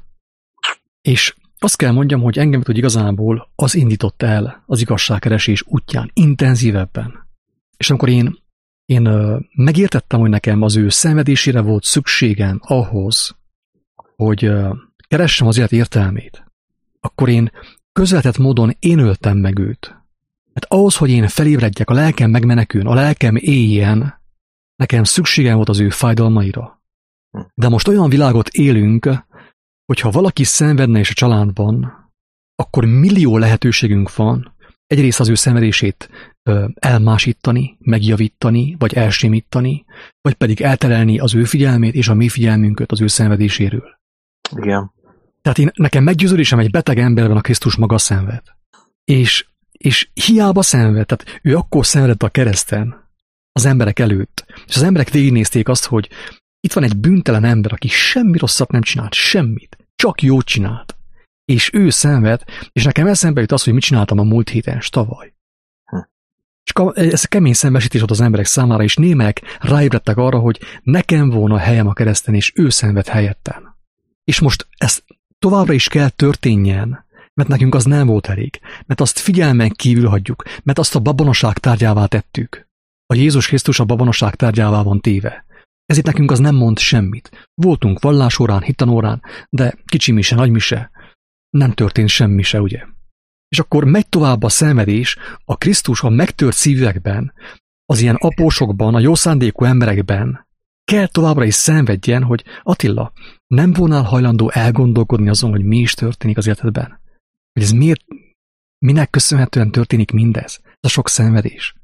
És azt kell mondjam, hogy engemet, hogy igazából az indított el az igazságkeresés útján, intenzívebben. És amikor én, én uh, megértettem, hogy nekem az ő szenvedésére volt szükségem ahhoz, hogy uh, keressem az élet értelmét, akkor én közvetett módon én öltem meg őt. Hát ahhoz, hogy én felébredjek, a lelkem megmeneküljön, a lelkem éljen, nekem szükségem volt az ő fájdalmaira. De most olyan világot élünk, hogyha valaki szenvedne is a családban, akkor millió lehetőségünk van egyrészt az ő szenvedését ö, elmásítani, megjavítani, vagy elsimítani, vagy pedig elterelni az ő figyelmét és a mi figyelmünket az ő szenvedéséről. Igen. Tehát én, nekem meggyőződésem, egy beteg emberben a Krisztus maga szenved. És, és hiába szenved, tehát ő akkor szenvedett a kereszten az emberek előtt. És az emberek végignézték azt, hogy itt van egy bűntelen ember, aki semmi rosszat nem csinált, semmit, csak jót csinált. És ő szenved, és nekem eszembe jut az, hogy mit csináltam a múlt héten, és tavaly. Hm. És ez kemény szembesítés volt az emberek számára, és némek ráébredtek arra, hogy nekem volna helyem a kereszten, és ő szenved helyettem. És most ezt továbbra is kell történjen, mert nekünk az nem volt elég, mert azt figyelmen kívül hagyjuk, mert azt a babonaság tárgyává tettük. A Jézus Krisztus a babonaság tárgyává van téve. Ezért nekünk az nem mond semmit. Voltunk vallásórán, hitanórán, de kicsi mise, nagy mise, nem történt semmi se, ugye? És akkor megy tovább a szenvedés, a Krisztus a megtört szívekben, az ilyen apósokban, a jó szándékú emberekben kell továbbra is szenvedjen, hogy Attila, nem volnál hajlandó elgondolkodni azon, hogy mi is történik az életedben? Hogy ez miért, minek köszönhetően történik mindez? Ez a sok szenvedés.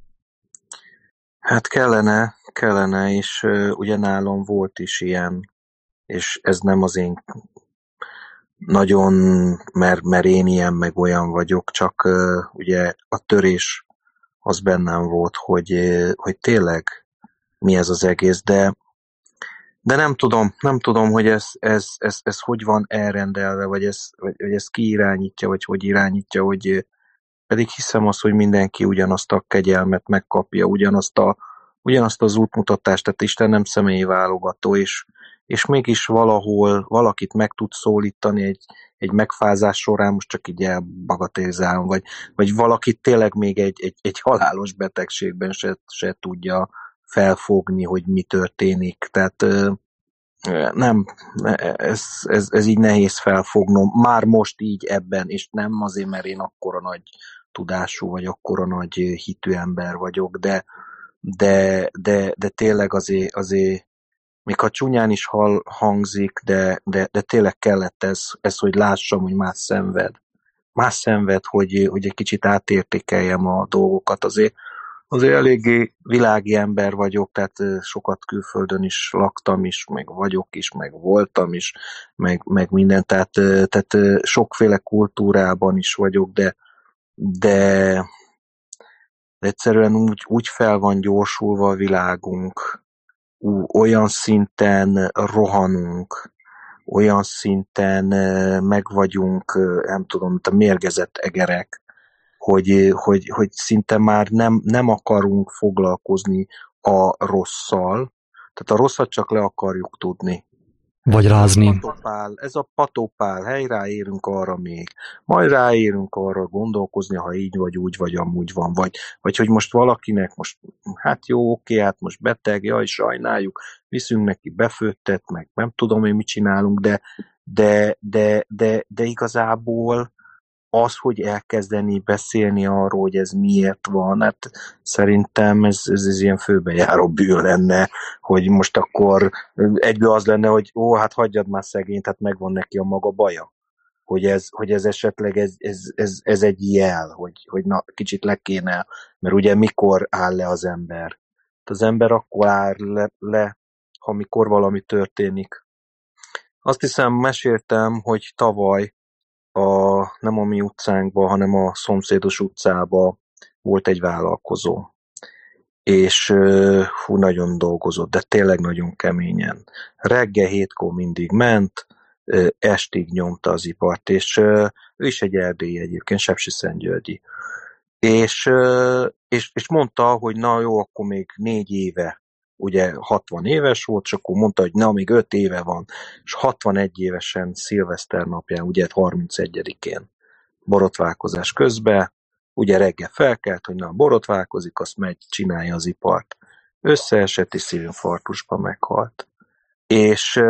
Hát kellene, kellene, és uh, ugye nálam volt is ilyen, és ez nem az én nagyon, mert, mert én ilyen meg olyan vagyok, csak uh, ugye a törés az bennem volt, hogy, uh, hogy tényleg mi ez az egész, de De nem tudom, nem tudom, hogy ez, ez, ez, ez hogy van elrendelve, vagy ez, vagy, vagy ez ki irányítja, vagy hogy irányítja, hogy pedig hiszem azt, hogy mindenki ugyanazt a kegyelmet megkapja, ugyanazt, a, ugyanazt az útmutatást, tehát Isten nem személyi válogató, és, és mégis valahol valakit meg tud szólítani egy, egy megfázás során, most csak így elbagatelizálom, vagy, vagy valakit tényleg még egy, egy, egy halálos betegségben se, se tudja felfogni, hogy mi történik. Tehát nem, ez, ez, ez így nehéz felfognom. Már most így ebben, és nem azért, mert én akkora nagy tudású, vagy akkora nagy hitű ember vagyok, de, de, de, de tényleg azért, azért még ha csúnyán is hall, hangzik, de, de, de tényleg kellett ez, ez, hogy lássam, hogy más szenved. Más szenved, hogy, hogy egy kicsit átértékeljem a dolgokat. Azért, azért eléggé világi ember vagyok, tehát sokat külföldön is laktam is, meg vagyok is, meg voltam is, meg, meg minden, tehát, tehát sokféle kultúrában is vagyok, de, de, de egyszerűen úgy, úgy fel van gyorsulva a világunk, olyan szinten rohanunk, olyan szinten meg vagyunk, nem tudom, mint a mérgezett egerek, hogy, hogy, hogy szinte már nem, nem akarunk foglalkozni a rosszal, tehát a rosszat csak le akarjuk tudni. Vagy rázni. Ez a patopál, ez a patopál, hely, ráérünk arra még. Majd ráérünk arra gondolkozni, ha így vagy, úgy vagy, amúgy van. Vagy, vagy hogy most valakinek most, hát jó, oké, hát most beteg, jaj, sajnáljuk, viszünk neki befőttet, meg nem tudom én mit csinálunk, de, de, de, de, de igazából az, hogy elkezdeni beszélni arról, hogy ez miért van, hát szerintem ez, ez, ez ilyen főbejáró bűn lenne, hogy most akkor egyből az lenne, hogy ó, hát hagyjad már szegényt, hát megvan neki a maga baja. Hogy ez, hogy ez esetleg ez, ez, ez, ez egy jel, hogy, hogy na, kicsit le kéne, mert ugye mikor áll le az ember? Az ember akkor áll le, le ha mikor valami történik. Azt hiszem, meséltem, hogy tavaly A, nem a mi utcánkban, hanem a szomszédos utcában volt egy vállalkozó. És hú, nagyon dolgozott, de tényleg nagyon keményen. Reggel hétkor mindig ment, estig nyomta az ipart, és ő is egy erdélyi egyébként, Sepsiszentgyörgyi. És, és, és mondta, hogy na jó, akkor még négy éve, ugye hatvan éves volt, és akkor mondta, hogy na, még öt éve van, és hatvanegy évesen szilveszter napján, ugye harmincegyedikén borotválkozás közben, ugye reggel felkelt, hogy na, borotválkozik, azt megy, csinálja az ipart. Összeesett, és szívinfarktusba meghalt. És,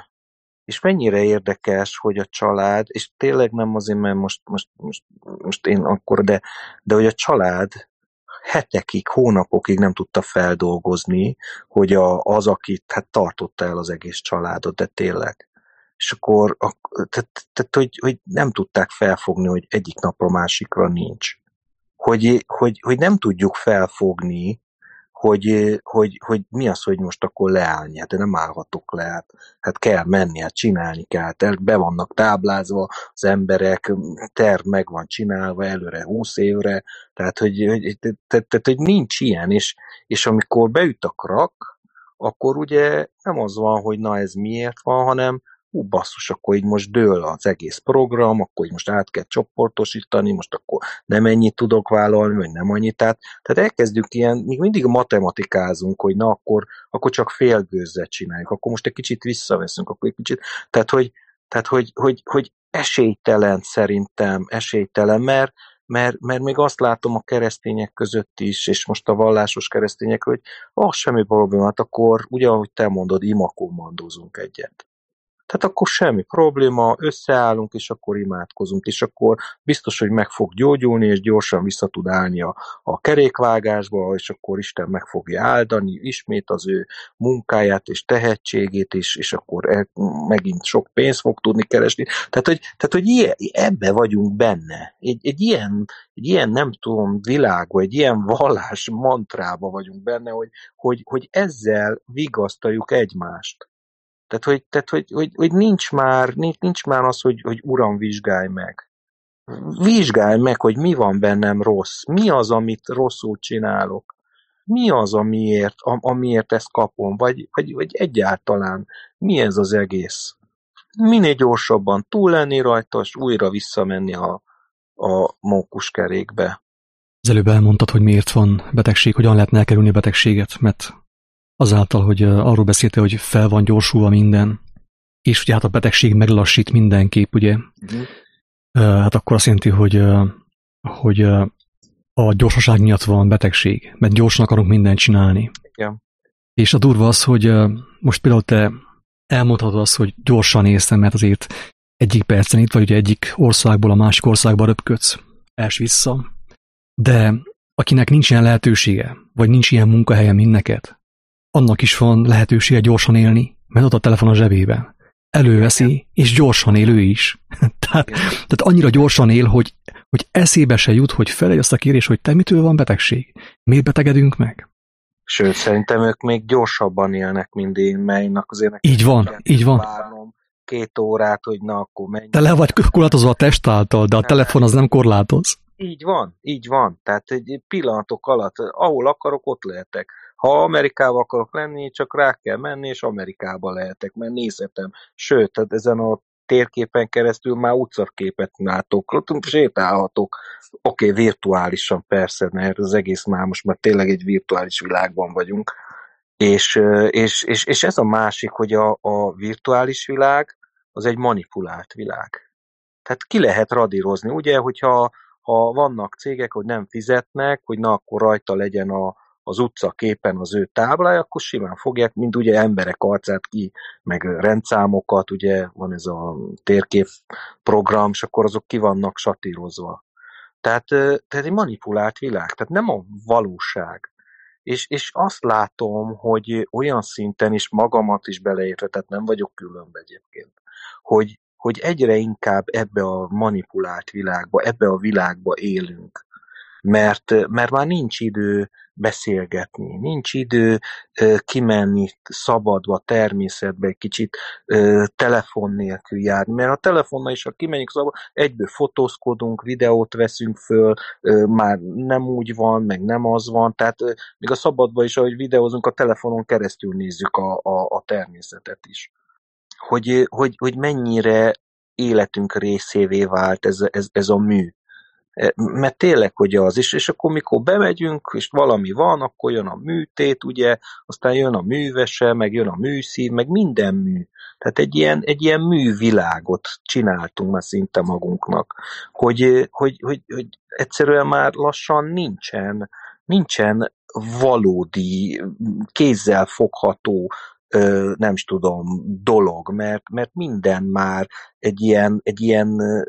és mennyire érdekes, hogy a család, és tényleg nem azért, mert most, most, most, most én akkor, de, de hogy a család hetekig, hónapokig nem tudta feldolgozni, hogy a, az, akit hát tartotta el az egész családot, de tényleg. És akkor, tehát, tehát hogy, hogy nem tudták felfogni, hogy egyik napra másikra nincs. Hogy, hogy, hogy nem tudjuk felfogni, hogy, hogy, hogy mi az, hogy most akkor leállni, hát nem állhatok le, hát, hát kell menni, hát csinálni kell, hát be vannak táblázva az emberek, terv meg van csinálva előre húsz évre, tehát hogy, hogy, tehát, tehát, hogy nincs ilyen, és, és amikor beüt a krak, akkor ugye nem az van, hogy na ez miért van, hanem hú, basszus, akkor így most dől az egész program, akkor így most át kell csoportosítani, most akkor nem ennyit tudok vállalni, vagy nem annyit. Tehát, tehát elkezdünk ilyen, még mindig matematikázunk, hogy na akkor, akkor csak félgőzzet csináljuk, akkor most egy kicsit visszaveszünk, akkor egy kicsit, tehát hogy, tehát, hogy, hogy, hogy esélytelen szerintem, esélytelen, mert, mert, mert még azt látom a keresztények között is, és most a vallásos keresztények, hogy ah, semmi problémát, akkor ugye, ahogy te mondod, imakommandózunk egyet. Tehát akkor semmi probléma, összeállunk, és akkor imádkozunk, és akkor biztos, hogy meg fog gyógyulni, és gyorsan vissza tud állni a, a kerékvágásba, és akkor Isten meg fogja áldani ismét az ő munkáját és tehetségét, és, és akkor el, megint sok pénzt fog tudni keresni. Tehát, hogy, tehát, hogy ilyen, ebbe vagyunk benne. Egy, egy, ilyen, egy ilyen, nem tudom, világban, egy ilyen vallás mantrába vagyunk benne, hogy, hogy, hogy ezzel vigasztaljuk egymást. Tehát, hogy, tehát hogy, hogy, hogy nincs, már, nincs, nincs már az, hogy, hogy Uram, vizsgálj meg. Vizsgálj meg, hogy mi van bennem rossz. Mi az, amit rosszul csinálok. Mi az, amiért, amiért ezt kapom. Vagy, vagy, vagy egyáltalán mi ez az egész. Minél gyorsabban túl lenni rajta, és újra visszamenni a, a mókuskerékbe. Az előbb elmondtad, hogy miért van betegség, hogyan lehetne elkerülni a betegséget, mert azáltal, hogy arról beszélte, hogy fel van gyorsulva minden, és ugye hát a betegség meglassít mindenképp, ugye? Uh-huh. Hát akkor azt jelenti, hogy, hogy a gyorsaság miatt van betegség, mert gyorsan akarunk mindent csinálni. Igen. És a durva az, hogy most például te elmondhatod azt, hogy gyorsan észem, mert azért egyik percen itt vagy, ugye egyik országból a másik országba röpködsz, els vissza, de akinek nincs ilyen lehetősége, vagy nincs ilyen munkahelye, mint neked, annak is van lehetősége gyorsan élni, mert ott a telefon a zsebében. Előveszi, és gyorsan él ő is. tehát, tehát annyira gyorsan él, hogy, hogy eszébe se jut, hogy felelj azt a kérés, hogy te mitől van betegség? Miért betegedünk meg? Sőt, szerintem ők még gyorsabban élnek, mint én, mert azért így van, így van. Várnom két órát, hogy na, akkor menj. Te le vagy korlátozva a test által, de a telefon az nem korlátoz. Így van, így van. Tehát egy pillanatok alatt, ahol akarok, ott lehetek. Ha Amerikába akarok lenni, csak rá kell menni, és Amerikába lehetek, mert nézhetem. Sőt, tehát ezen a térképen keresztül már utcaképet látok, sétálhatok. Oké, okay, virtuálisan persze, mert az egész már most már tényleg egy virtuális világban vagyunk. És, és, és, és ez a másik, hogy a, a virtuális világ az egy manipulált világ. Tehát ki lehet radírozni, ugye, hogyha ha vannak cégek, hogy nem fizetnek, hogy na akkor rajta legyen a, az utcaképen az ő táblája, akkor simán fogják, mint ugye emberek arcát ki, meg rendszámokat, ugye van ez a térkép program, és akkor azok ki vannak satírozva. Tehát, tehát egy manipulált világ, tehát nem a valóság. És, és azt látom, hogy olyan szinten is magamat is beleértve, tehát nem vagyok különb egyébként, hogy, hogy egyre inkább ebbe a manipulált világba, ebbe a világba élünk. Mert, mert már nincs idő beszélgetni, nincs idő ö, kimenni szabadba, természetbe, egy kicsit ö, telefon nélkül járni, mert a telefonnal is, ha kimegyünk szabadba, egyből fotózkodunk, videót veszünk föl, ö, már nem úgy van, meg nem az van, tehát ö, még a szabadba is, ahogy videózunk, a telefonon keresztül nézzük a, a, a természetet is. Hogy, hogy, hogy mennyire életünk részévé vált ez, ez, ez a mű. Mert tényleg, hogy az is, és akkor mikor bemegyünk, és valami van, akkor jön a műtét, ugye, aztán jön a művese, meg jön a műszív, meg minden mű. Tehát egy ilyen, egy ilyen művilágot csináltunk már szinte magunknak, hogy, hogy, hogy, hogy egyszerűen már lassan nincsen, nincsen valódi, kézzel fogható, nem is tudom, dolog, mert, mert minden már egy ilyen, egy ilyen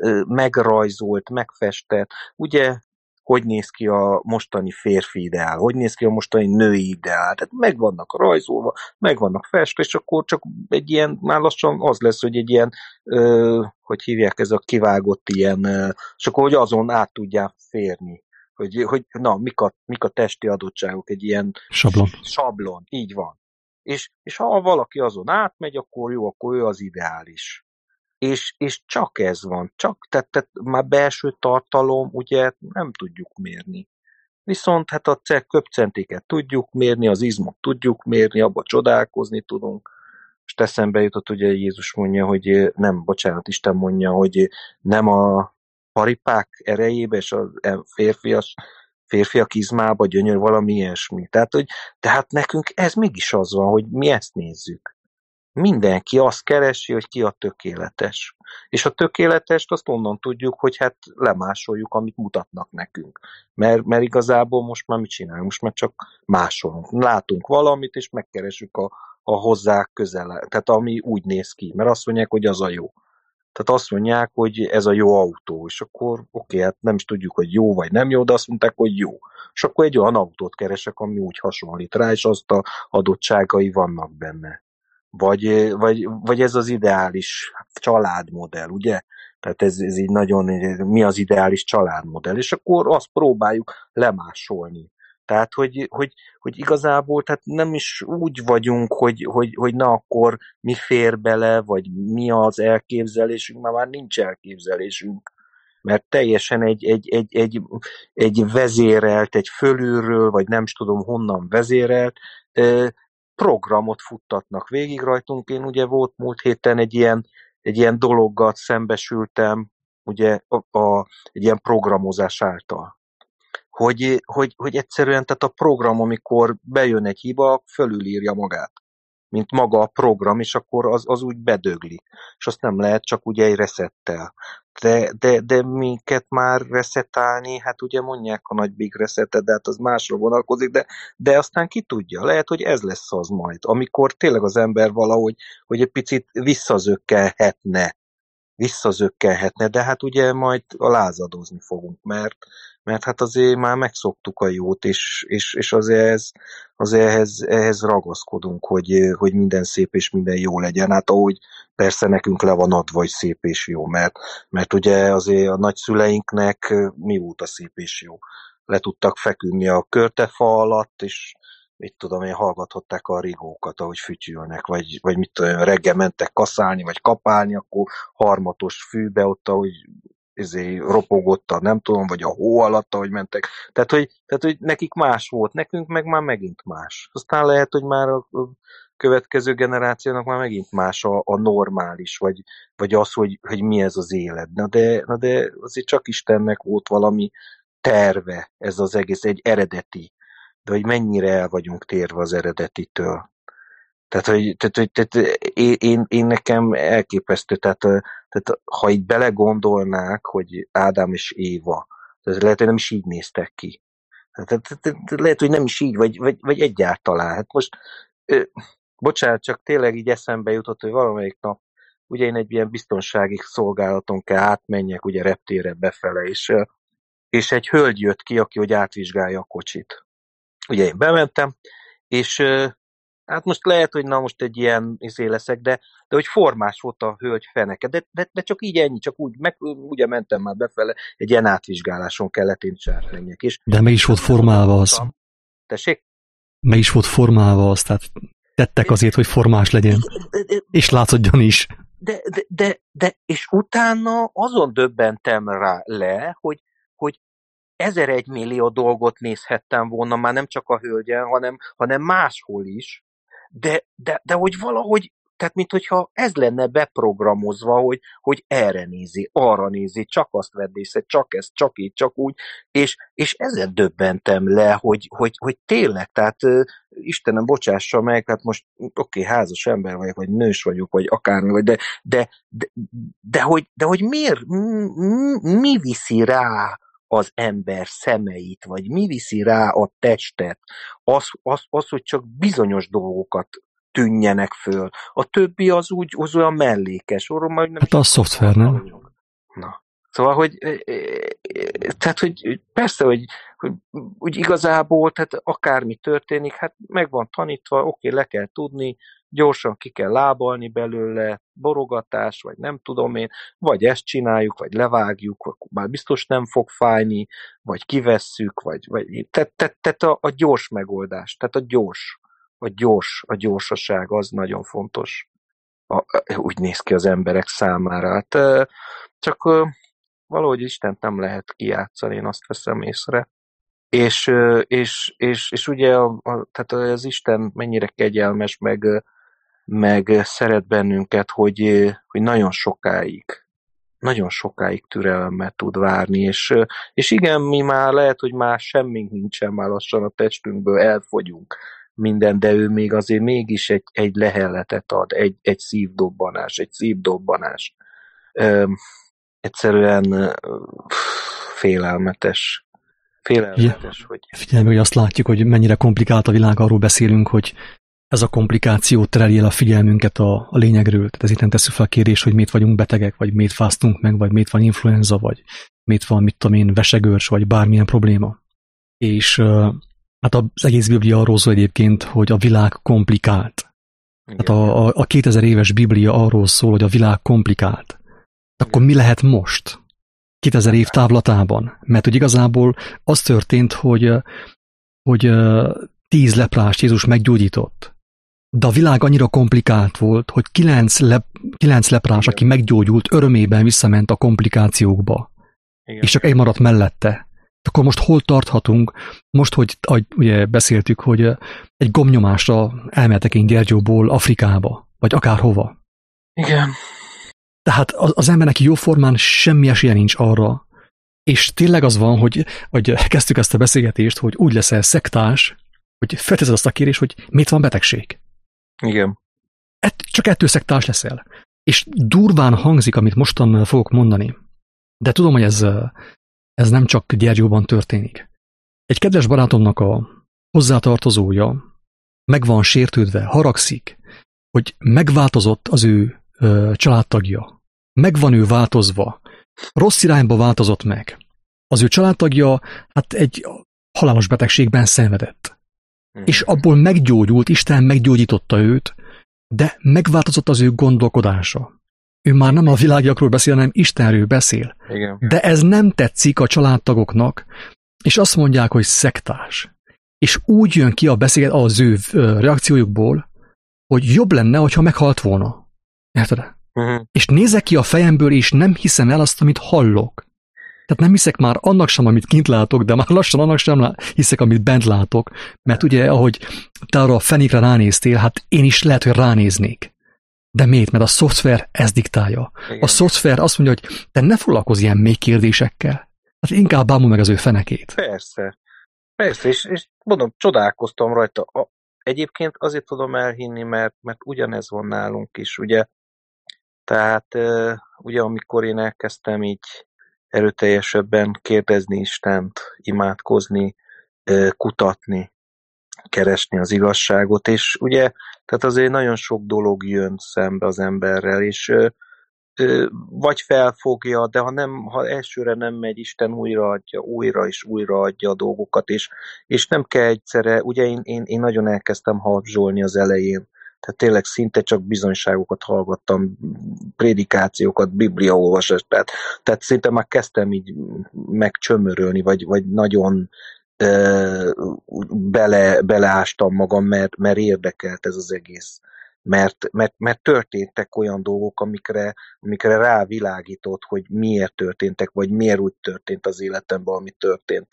megrajzolt, megfestett, ugye, hogy néz ki a mostani férfi ideál, hogy néz ki a mostani női ideál, tehát meg vannak rajzolva, meg vannak festve, és akkor csak egy ilyen, már lassan az lesz, hogy egy ilyen, ö, hogy hívják, ez a kivágott ilyen, ö, és akkor hogy azon át tudják férni. Hogy, hogy na, mik a, mik a testi adottságok, egy ilyen sablon. Sablon, így van. És, és ha valaki azon átmegy, akkor jó, akkor ő az ideális. És, és csak ez van, csak, tehát, tehát már belső tartalom, ugye nem tudjuk mérni. Viszont hát a köpcentéket tudjuk mérni, az izmot tudjuk mérni, abba csodálkozni tudunk. És eszembe jutott, ugye Jézus mondja, hogy nem, bocsánat, Isten mondja, hogy nem a paripák erejébe, és a férfias férfiak izmába gyönyör, valami ilyesmi. Tehát, hogy, tehát nekünk ez mégis az van, hogy mi ezt nézzük. Mindenki azt keresi, hogy ki a tökéletes. És a tökéletest azt onnan tudjuk, hogy hát lemásoljuk, amit mutatnak nekünk. Mert, mert igazából most már mit csinálunk? Most már csak másolunk. Látunk valamit, és megkeresünk a, a hozzá közel. Tehát ami úgy néz ki. Mert azt mondják, hogy az a jó. Tehát azt mondják, hogy ez a jó autó, és akkor oké, hát nem is tudjuk, hogy jó vagy nem jó, de azt mondták, hogy jó. És akkor egy olyan autót keresek, ami úgy hasonlít rá, és azt a adottságai vannak benne. Vagy, vagy, vagy ez az ideális családmodell, ugye? Tehát ez, ez így nagyon, mi az ideális családmodell, és akkor azt próbáljuk lemásolni. Tehát, hogy, hogy, hogy igazából tehát nem is úgy vagyunk, hogy, hogy, hogy na akkor mi fér bele, vagy mi az elképzelésünk, mert már nincs elképzelésünk. Mert teljesen egy, egy, egy, egy, egy vezérelt, egy fölülről, vagy nem is tudom honnan vezérelt programot futtatnak végig rajtunk. Én ugye volt múlt héten egy ilyen, egy ilyen dologgal szembesültem, ugye a, a, egy ilyen programozás által. hogy, hogy, hogy egyszerűen tehát a program, amikor bejön egy hiba, fölülírja magát, mint maga a program, és akkor az, az úgy bedögli. És azt nem lehet csak ugye egy reszettel. De, de, de minket már reszetálni, hát ugye mondják a nagy big resetet, de hát az másra vonalkozik, de, de aztán ki tudja, lehet, hogy ez lesz az majd, amikor tényleg az ember valahogy, hogy egy picit visszazökkelhetne, visszazökkelhetne, de hát ugye majd lázadozni fogunk, mert, mert hát azért már megszoktuk a jót, és, és, és azért, ez, azért ehhez, ehhez ragaszkodunk, hogy, hogy minden szép és minden jó legyen. Hát ahogy persze nekünk le van adva, hogy szép és jó, mert, mert ugye azért a nagyszüleinknek mi volt a szép és jó? Le tudtak feküdni a körtefa alatt, és mit tudom én, hallgathatták a rigókat, ahogy fütyülnek, vagy, vagy mit tudom, reggel mentek kaszálni, vagy kapálni, akkor harmatos fűbe ott, ahogy ezért ropogott a nem tudom, vagy a hó alatt, ahogy mentek. Tehát hogy, tehát, hogy nekik más volt, nekünk meg már megint más. Aztán lehet, hogy már a következő generációnak már megint más a, a normális, vagy, vagy az, hogy, hogy mi ez az élet. Na de, na de azért csak Istennek volt valami terve, ez az egész, egy eredeti, de hogy mennyire el vagyunk térve az eredetitől. Tehát, hogy, tehát, hogy tehát én, én, én nekem elképesztő, tehát, tehát ha így belegondolnák, hogy Ádám és Éva, tehát lehet, hogy nem is így néztek ki. Tehát, tehát lehet, hogy nem is így, vagy, vagy, vagy egyáltalán. Hát most, ö, bocsánat, csak tényleg így eszembe jutott, hogy valamelyik nap, ugye én egy ilyen biztonsági szolgálaton kell átmenjek, ugye reptére befele, és, és egy hölgy jött ki, aki hogy átvizsgálja a kocsit. Ugye én bementem, és hát most lehet, hogy na most egy ilyen izé leszek, de, de hogy formás volt a hölgy feneke, de, de, de csak így ennyi, csak úgy, meg ugye mentem már befele, egy ilyen átvizsgáláson kellett én is átmenjek. És de meg is volt formálva az. Tessék? Meg is volt formálva az, tehát tettek azért, hogy formás legyen. És látszódjon is. De, de, de, de, és utána azon döbbentem rá le, hogy, hogy ezer egy millió dolgot nézhettem volna, már nem csak a hölgyen, hanem, hanem máshol is, de, de, de hogy valahogy, tehát minthogyha ez lenne beprogramozva, hogy, hogy erre nézi, arra nézi, csak azt vedd észre, csak ezt, csak így, csak úgy, és, és ezen döbbentem le, hogy, hogy, hogy tényleg, tehát uh, Istenem, bocsássa meg, hát most oké, okay, házas ember vagyok, vagy nős vagyok, vagy akármi, vagy, de, de, de, de, hogy, de hogy miért, mi, mi viszi rá az ember szemeit, vagy mi viszi rá a testet, az, az, az, hogy csak bizonyos dolgokat tűnjenek föl. A többi az úgy az olyan mellékes. Orról, nem hát a szoftver, nem? Na. Szóval, hogy tehát, hogy persze, hogy, hogy úgy igazából, tehát akármi történik, hát meg van tanítva, oké, le kell tudni, gyorsan ki kell lábalni belőle, borogatás, vagy nem tudom én, vagy ezt csináljuk, vagy levágjuk, akkor már biztos nem fog fájni, vagy kivesszük, vagy, vagy tehát te, te, te a, a gyors megoldás, tehát a gyors, a gyors, a gyorsaság az nagyon fontos. A, úgy néz ki az emberek számára. Hát, csak valahogy Istent nem lehet kijátszani, én azt veszem észre. És, és, és, és ugye a, a, tehát az Isten mennyire kegyelmes, meg, meg szeret bennünket, hogy, hogy nagyon sokáig, nagyon sokáig türelemmel tud várni, és, és igen, mi már lehet, hogy már semmink nincsen, már lassan a testünkből elfogyunk minden, de ő még azért mégis egy, egy lehelletet ad, egy, egy szívdobbanás, egy szívdobbanás. Öm, egyszerűen félelmetes. Félelmetes, ja, hogy... Figyelj, hogy azt látjuk, hogy mennyire komplikált a világ, arról beszélünk, hogy ez a komplikáció tereli el a figyelmünket a, a lényegről. Tehát ezért nem tesszük fel a kérdést, hogy miért vagyunk betegek, vagy miért fáztunk meg, vagy miért van influenza, vagy miért van, mit tudom én, vesegőrs, vagy bármilyen probléma. És uh, hát az egész Biblia arról szól egyébként, hogy a világ komplikált. Igen. Tehát a, a, a kétezer éves Biblia arról szól, hogy a világ komplikált. Akkor mi lehet most? kétezer év távlatában? Mert hogy igazából az történt, hogy, hogy tíz leprást Jézus meggyógyított. De a világ annyira komplikált volt, hogy kilenc, lep, kilenc leprás, aki meggyógyult, örömében visszament a komplikációkba. Igen. És csak egy maradt mellette. Akkor most hol tarthatunk? Most, hogy ahogy ugye beszéltük, hogy egy gombnyomásra elmehetek én Gyergyóból Afrikába, vagy akárhova. Igen. Tehát az embernek jóformán semmi esélye nincs arra, És tényleg az van, hogy, hogy kezdtük ezt a beszélgetést, hogy úgy leszel szektás, hogy felteszed azt a kérés, hogy miért van betegség. Igen. Et, csak ettől szektás leszel. És durván hangzik, amit mostan fogok mondani. De tudom, hogy ez, ez nem csak Gyergyóban történik. Egy kedves barátomnak a hozzátartozója meg van sértődve, haragszik, hogy megváltozott az ő ö, családtagja. Meg van ő változva. Rossz irányba változott meg. Az ő családtagja hát egy halálos betegségben szenvedett. Hmm. És abból meggyógyult, Isten meggyógyította őt, de megváltozott az ő gondolkodása. Ő már nem a világiakról beszél, hanem Istenről beszél. Igen. De ez nem tetszik a családtagoknak, és azt mondják, hogy szektás. És úgy jön ki a beszéd az ő reakciójukból, hogy jobb lenne, hogyha meghalt volna. Érted? Uh-huh. És nézek ki a fejemből, és nem hiszem el azt, amit hallok. Tehát nem hiszek már annak sem, amit kint látok, de már lassan annak sem hiszek, amit bent látok. Mert ugye, ahogy te arra a fenékre ránéztél, hát én is lehet, hogy ránéznék. De miért? Mert a szoftver ezt diktálja. Igen. A szoftver azt mondja, hogy te ne foglalkozz ilyen mély kérdésekkel. Hát inkább bámul meg az ő fenekét. Persze. Persze, és, és mondom, csodálkoztam rajta. A, egyébként azért tudom elhinni, mert, mert ugyanez van nálunk is, ugye. Tehát ugye amikor én elkezdtem így erőteljesebben kérdezni Istent, imádkozni, kutatni, keresni az igazságot, és ugye, tehát azért nagyon sok dolog jön szembe az emberrel, és vagy felfogja, de ha, nem, ha elsőre nem megy, Isten újra adja, újra és újra adja a dolgokat, és, és nem kell egyszerre, ugye én, én, én nagyon elkezdtem habzsolni az elején, tehát tényleg szinte csak bizonyságokat hallgattam, prédikációkat, bibliaolvasást, tehát, tehát szinte már kezdtem így megcsömörölni, vagy, vagy nagyon ö, bele, beleástam magam, mert, mert érdekelt ez az egész. Mert, mert, mert történtek olyan dolgok, amikre, amikre rávilágított, hogy miért történtek, vagy miért úgy történt az életemben, ami történt.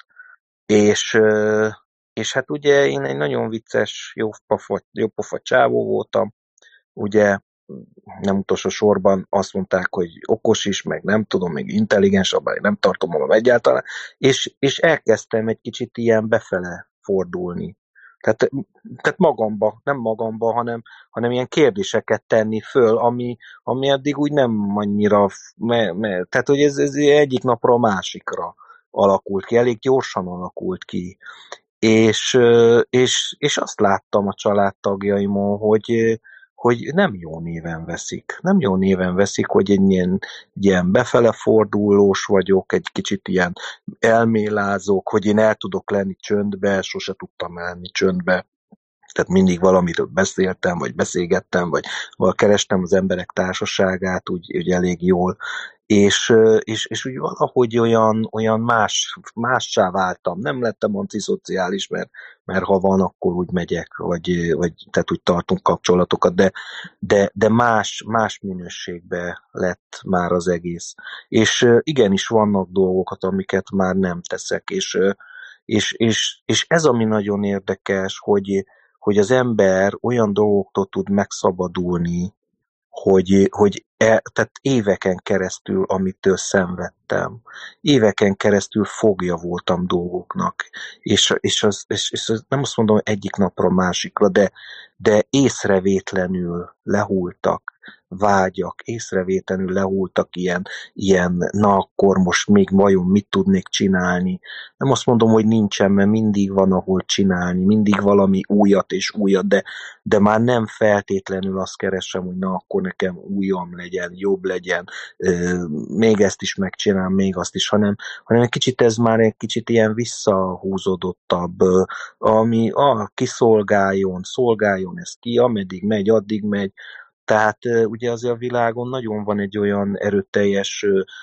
És, és hát ugye én egy nagyon vicces, jópofa, jópofa csávó voltam, ugye nem utolsó sorban azt mondták, hogy okos is, meg nem tudom, meg intelligens, abban nem tartom magam egyáltalán, és, és elkezdtem egy kicsit ilyen befele fordulni. Tehát, tehát magamba, nem magamba, hanem, hanem ilyen kérdéseket tenni föl, ami, ami eddig úgy nem annyira, me, me, tehát hogy ez, ez egyik napra a másikra alakult ki, elég gyorsan alakult ki. És, és, és azt láttam a családtagjaimon, hogy, hogy nem jó néven veszik. Nem jó néven veszik, hogy egy ilyen, ilyen befele fordulós vagyok, egy kicsit ilyen elmélázok, hogy én el tudok lenni csöndbe, sose tudtam lenni csöndbe. Tehát mindig valamiről beszéltem, vagy beszélgettem, vagy kerestem az emberek társaságát, úgy, úgy elég jól. És, és, és úgy valahogy olyan, olyan más, mássá váltam. Nem lettem antiszociális, mert, mert ha van, akkor úgy megyek, vagy, vagy tehát úgy tartunk kapcsolatokat, de, de, de más, más minőségbe lett már az egész. És igenis vannak dolgokat, amiket már nem teszek, és, és, és, és ez ami nagyon érdekes, hogy, hogy az ember olyan dolgoktól tud megszabadulni, hogy, hogy e, tehát éveken keresztül, amitől szenvedtem, éveken keresztül fogja voltam dolgoknak, és, és, az, és, és az, nem azt mondom egyik napra másikra, de, de észrevétlenül lehultak vágyak, észrevétlenül lehultak ilyen, ilyen, na akkor most még vajon mit tudnék csinálni. Nem azt mondom, hogy nincsen, mert mindig van, ahol csinálni, mindig valami újat és újat, de, de már nem feltétlenül azt keresem, hogy na akkor nekem újam legyen, jobb legyen, még ezt is megcsinálom, még azt is, hanem, hanem egy kicsit ez már egy kicsit ilyen visszahúzódottabb, ami ah, kiszolgáljon, szolgáljon ez ki, ameddig megy, addig megy. Tehát ugye azért a világon nagyon van egy olyan erőteljes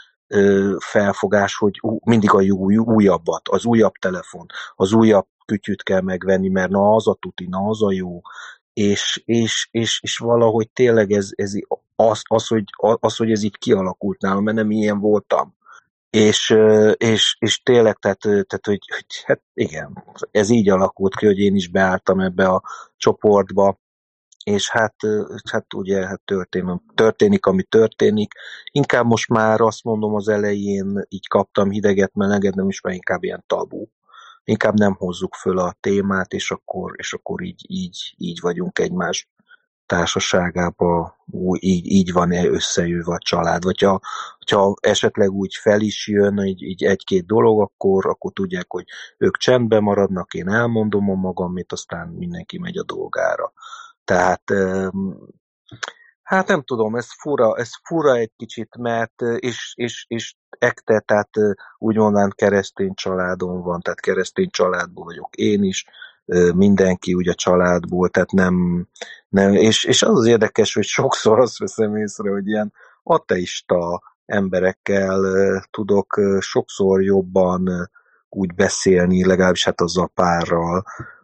felfogás, hogy mindig a új, újabbat, az újabb telefon, az újabb kütyűt kell megvenni, mert na az a tuti, na az a jó. És, és, és, és valahogy tényleg ez, ez az, az, hogy, az, hogy ez így kialakult nálam, mert nem ilyen voltam. És, és, és tényleg, tehát, tehát hogy, hogy hát igen, ez így alakult ki, hogy én is beálltam ebbe a csoportba, és hát, hát ugye hát történik, történik, ami történik. Inkább most már azt mondom, az elején így kaptam hideget, meleget, nem is, mert inkább ilyen tabu. Inkább nem hozzuk föl a témát, és akkor, és akkor így, így, így vagyunk egymás társaságába, úgy, így, így van összejöve a család. Vagy ha, ha esetleg úgy fel is jön így, így egy-két dolog, akkor, akkor tudják, hogy ők csendben maradnak, én elmondom a magamét, aztán mindenki megy a dolgára. Tehát hát nem tudom, ez fura, ez fura egy kicsit, mert és, és, és ekte, tehát úgy mondanám keresztény családon van, tehát keresztény családból vagyok én is, mindenki úgy a családból, tehát nem, nem és, és az az érdekes, hogy sokszor azt veszem észre, hogy ilyen ateista emberekkel tudok sokszor jobban úgy beszélni, legalábbis hát az a párral,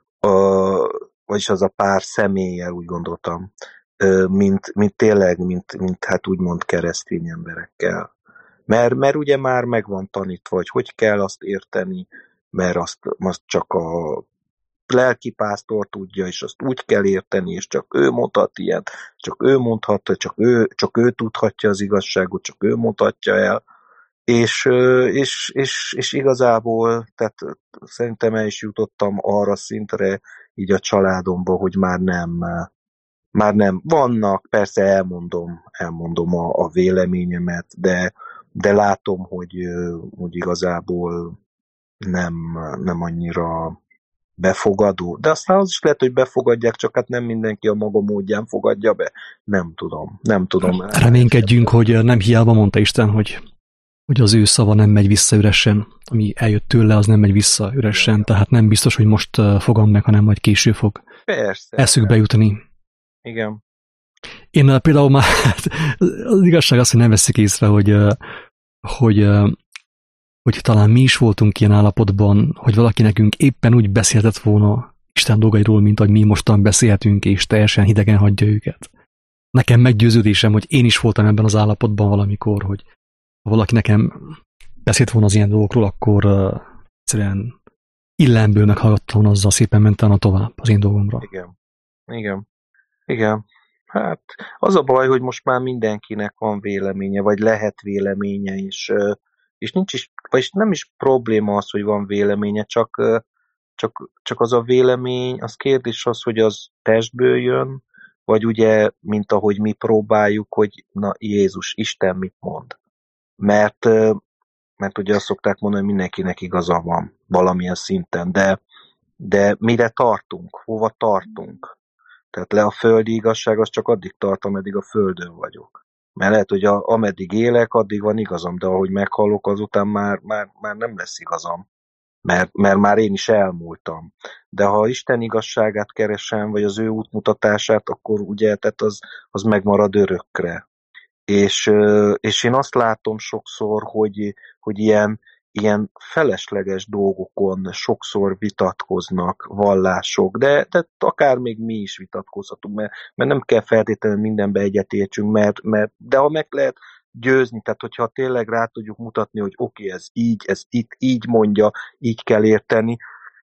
vagyis az a pár személlyel, úgy gondoltam, mint, mint tényleg, mint, mint hát úgymond keresztény emberekkel. Mert, mert ugye már meg van tanítva, hogy hogy kell azt érteni, mert azt, azt csak a lelkipásztor tudja, és azt úgy kell érteni, és csak ő mondhat ilyet, csak ő mondhatja, csak ő, csak ő tudhatja az igazságot, csak ő mondhatja el, és, és, és, és igazából, tehát szerintem el is jutottam arra szintre, így a családomban, hogy már nem, már nem. Vannak, persze elmondom, elmondom a, a véleményemet, de, de látom, hogy, hogy igazából nem, nem annyira befogadó. De aztán az is lehet, hogy befogadják, csak hát nem mindenki a maga módján fogadja be. Nem tudom, nem tudom. Reménykedjünk, hogy nem hiába mondta Isten, hogy, hogy az ő szava nem megy vissza üresen. Ami eljött tőle, az nem megy vissza üresen, ja. Tehát nem biztos, hogy most fogom meg, hanem majd később fog persze, eszükbe jutni. Igen. Én például már, az igazság az, hogy nem veszik észre, hogy, hogy, hogy talán mi is voltunk ilyen állapotban, hogy valaki nekünk éppen úgy beszélhetett volna Isten dolgairól, mint ahogy mi mostan beszélhetünk, és teljesen hidegen hagyja őket. Nekem meggyőződésem, hogy én is voltam ebben az állapotban valamikor, hogy ha valaki nekem beszélt volna az ilyen dolgokról, akkor uh, egyszerűen illemből meghallgattam volna, azzal szépen mentem a tovább az én dolgomra. Igen. Igen. Igen. Hát az a baj, hogy most már mindenkinek van véleménye, vagy lehet véleménye, és, és nincs is, vagy nem is probléma az, hogy van véleménye, csak, csak, csak az a vélemény, az kérdés az, hogy az testből jön, vagy ugye, mint ahogy mi próbáljuk, hogy na Jézus, Isten mit mond. Mert, mert ugye azt szokták mondani, hogy mindenkinek igaza van valamilyen szinten, de, de mire tartunk, hova tartunk? Tehát le a földi igazság, az csak addig tart, ameddig a földön vagyok. Mert lehet, hogy a, ameddig élek, addig van igazam, de ahogy meghalok, azután már, már, már nem lesz igazam. Mert, mert már én is elmúltam. De ha Isten igazságát keresem, vagy az ő útmutatását, akkor ugye tehát az, az megmarad örökre. És, és én azt látom sokszor, hogy, hogy ilyen, ilyen felesleges dolgokon sokszor vitatkoznak vallások, de, de akár még mi is vitatkozhatunk, mert, mert nem kell feltétlenül mindenbe egyetértsünk, mert, mert, de ha meg lehet győzni, tehát hogyha tényleg rá tudjuk mutatni, hogy oké, okay, ez így, ez itt így mondja, így kell érteni,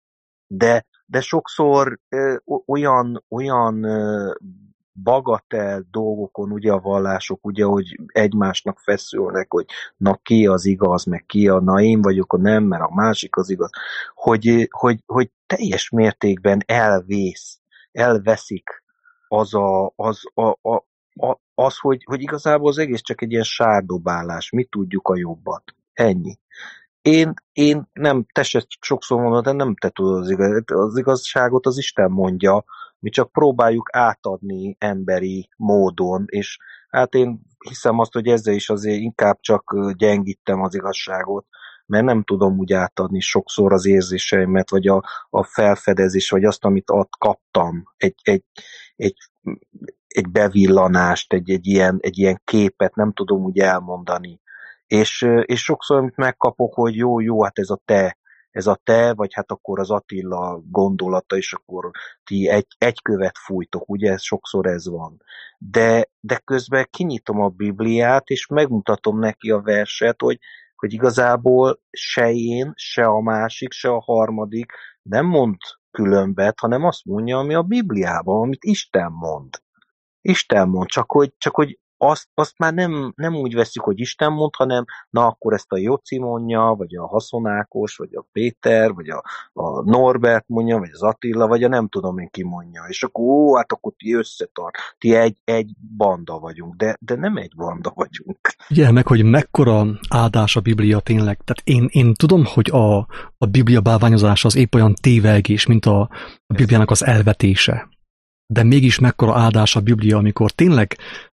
de, de sokszor ö, olyan, olyan ö, bagatel dolgokon, ugye a vallások, ugye, hogy egymásnak feszülnek, hogy na ki az igaz, meg ki a na én vagyok a nem, mert a másik az igaz, hogy, hogy, hogy teljes mértékben elvész, elveszik az, a, az, a, a, a, az hogy, hogy igazából az egész csak egy ilyen sárdobálás, mi tudjuk a jobbat. Ennyi. Én, én nem, te se sokszor mondod, de nem te tudod az, igaz, az igazságot, az Isten mondja, mi csak próbáljuk átadni emberi módon, és hát én hiszem azt, hogy ezzel is azért inkább csak gyengítem az igazságot, mert nem tudom úgy átadni sokszor az érzéseimet, vagy a, a felfedezés, vagy azt, amit ott kaptam, egy, egy, egy, egy bevillanást, egy, egy, ilyen, egy ilyen képet, nem tudom úgy elmondani. És, és sokszor, amit megkapok, hogy jó, jó, hát ez a te, ez a te, vagy hát akkor az Attila gondolata, és akkor ti egy, egy követ fújtok, ugye, ez, sokszor ez van. De, de közben kinyitom a Bibliát, és megmutatom neki a verset, hogy, hogy igazából se én, se a másik, se a harmadik nem mond különbet, hanem azt mondja, ami a Bibliában, amit Isten mond. Isten mond, csak hogy, csak hogy azt, azt már nem, nem úgy veszük, hogy Isten mond, hanem na akkor ezt a Jóci mondja, vagy a Haszonákos, vagy a Péter, vagy a, a Norbert mondja, vagy az Attila, vagy a nem tudom én ki mondja. És akkor ó, hát akkor ti összetart, ti egy, egy banda vagyunk, de, de nem egy banda vagyunk. Ugye, meg, hogy mekkora áldás a Biblia tényleg. Tehát én, én tudom, hogy a, a Biblia bálványozása az épp olyan tévelgés, mint a, a Bibliának az elvetése. De mégis mekkora áldás a Biblia, amikor tényleg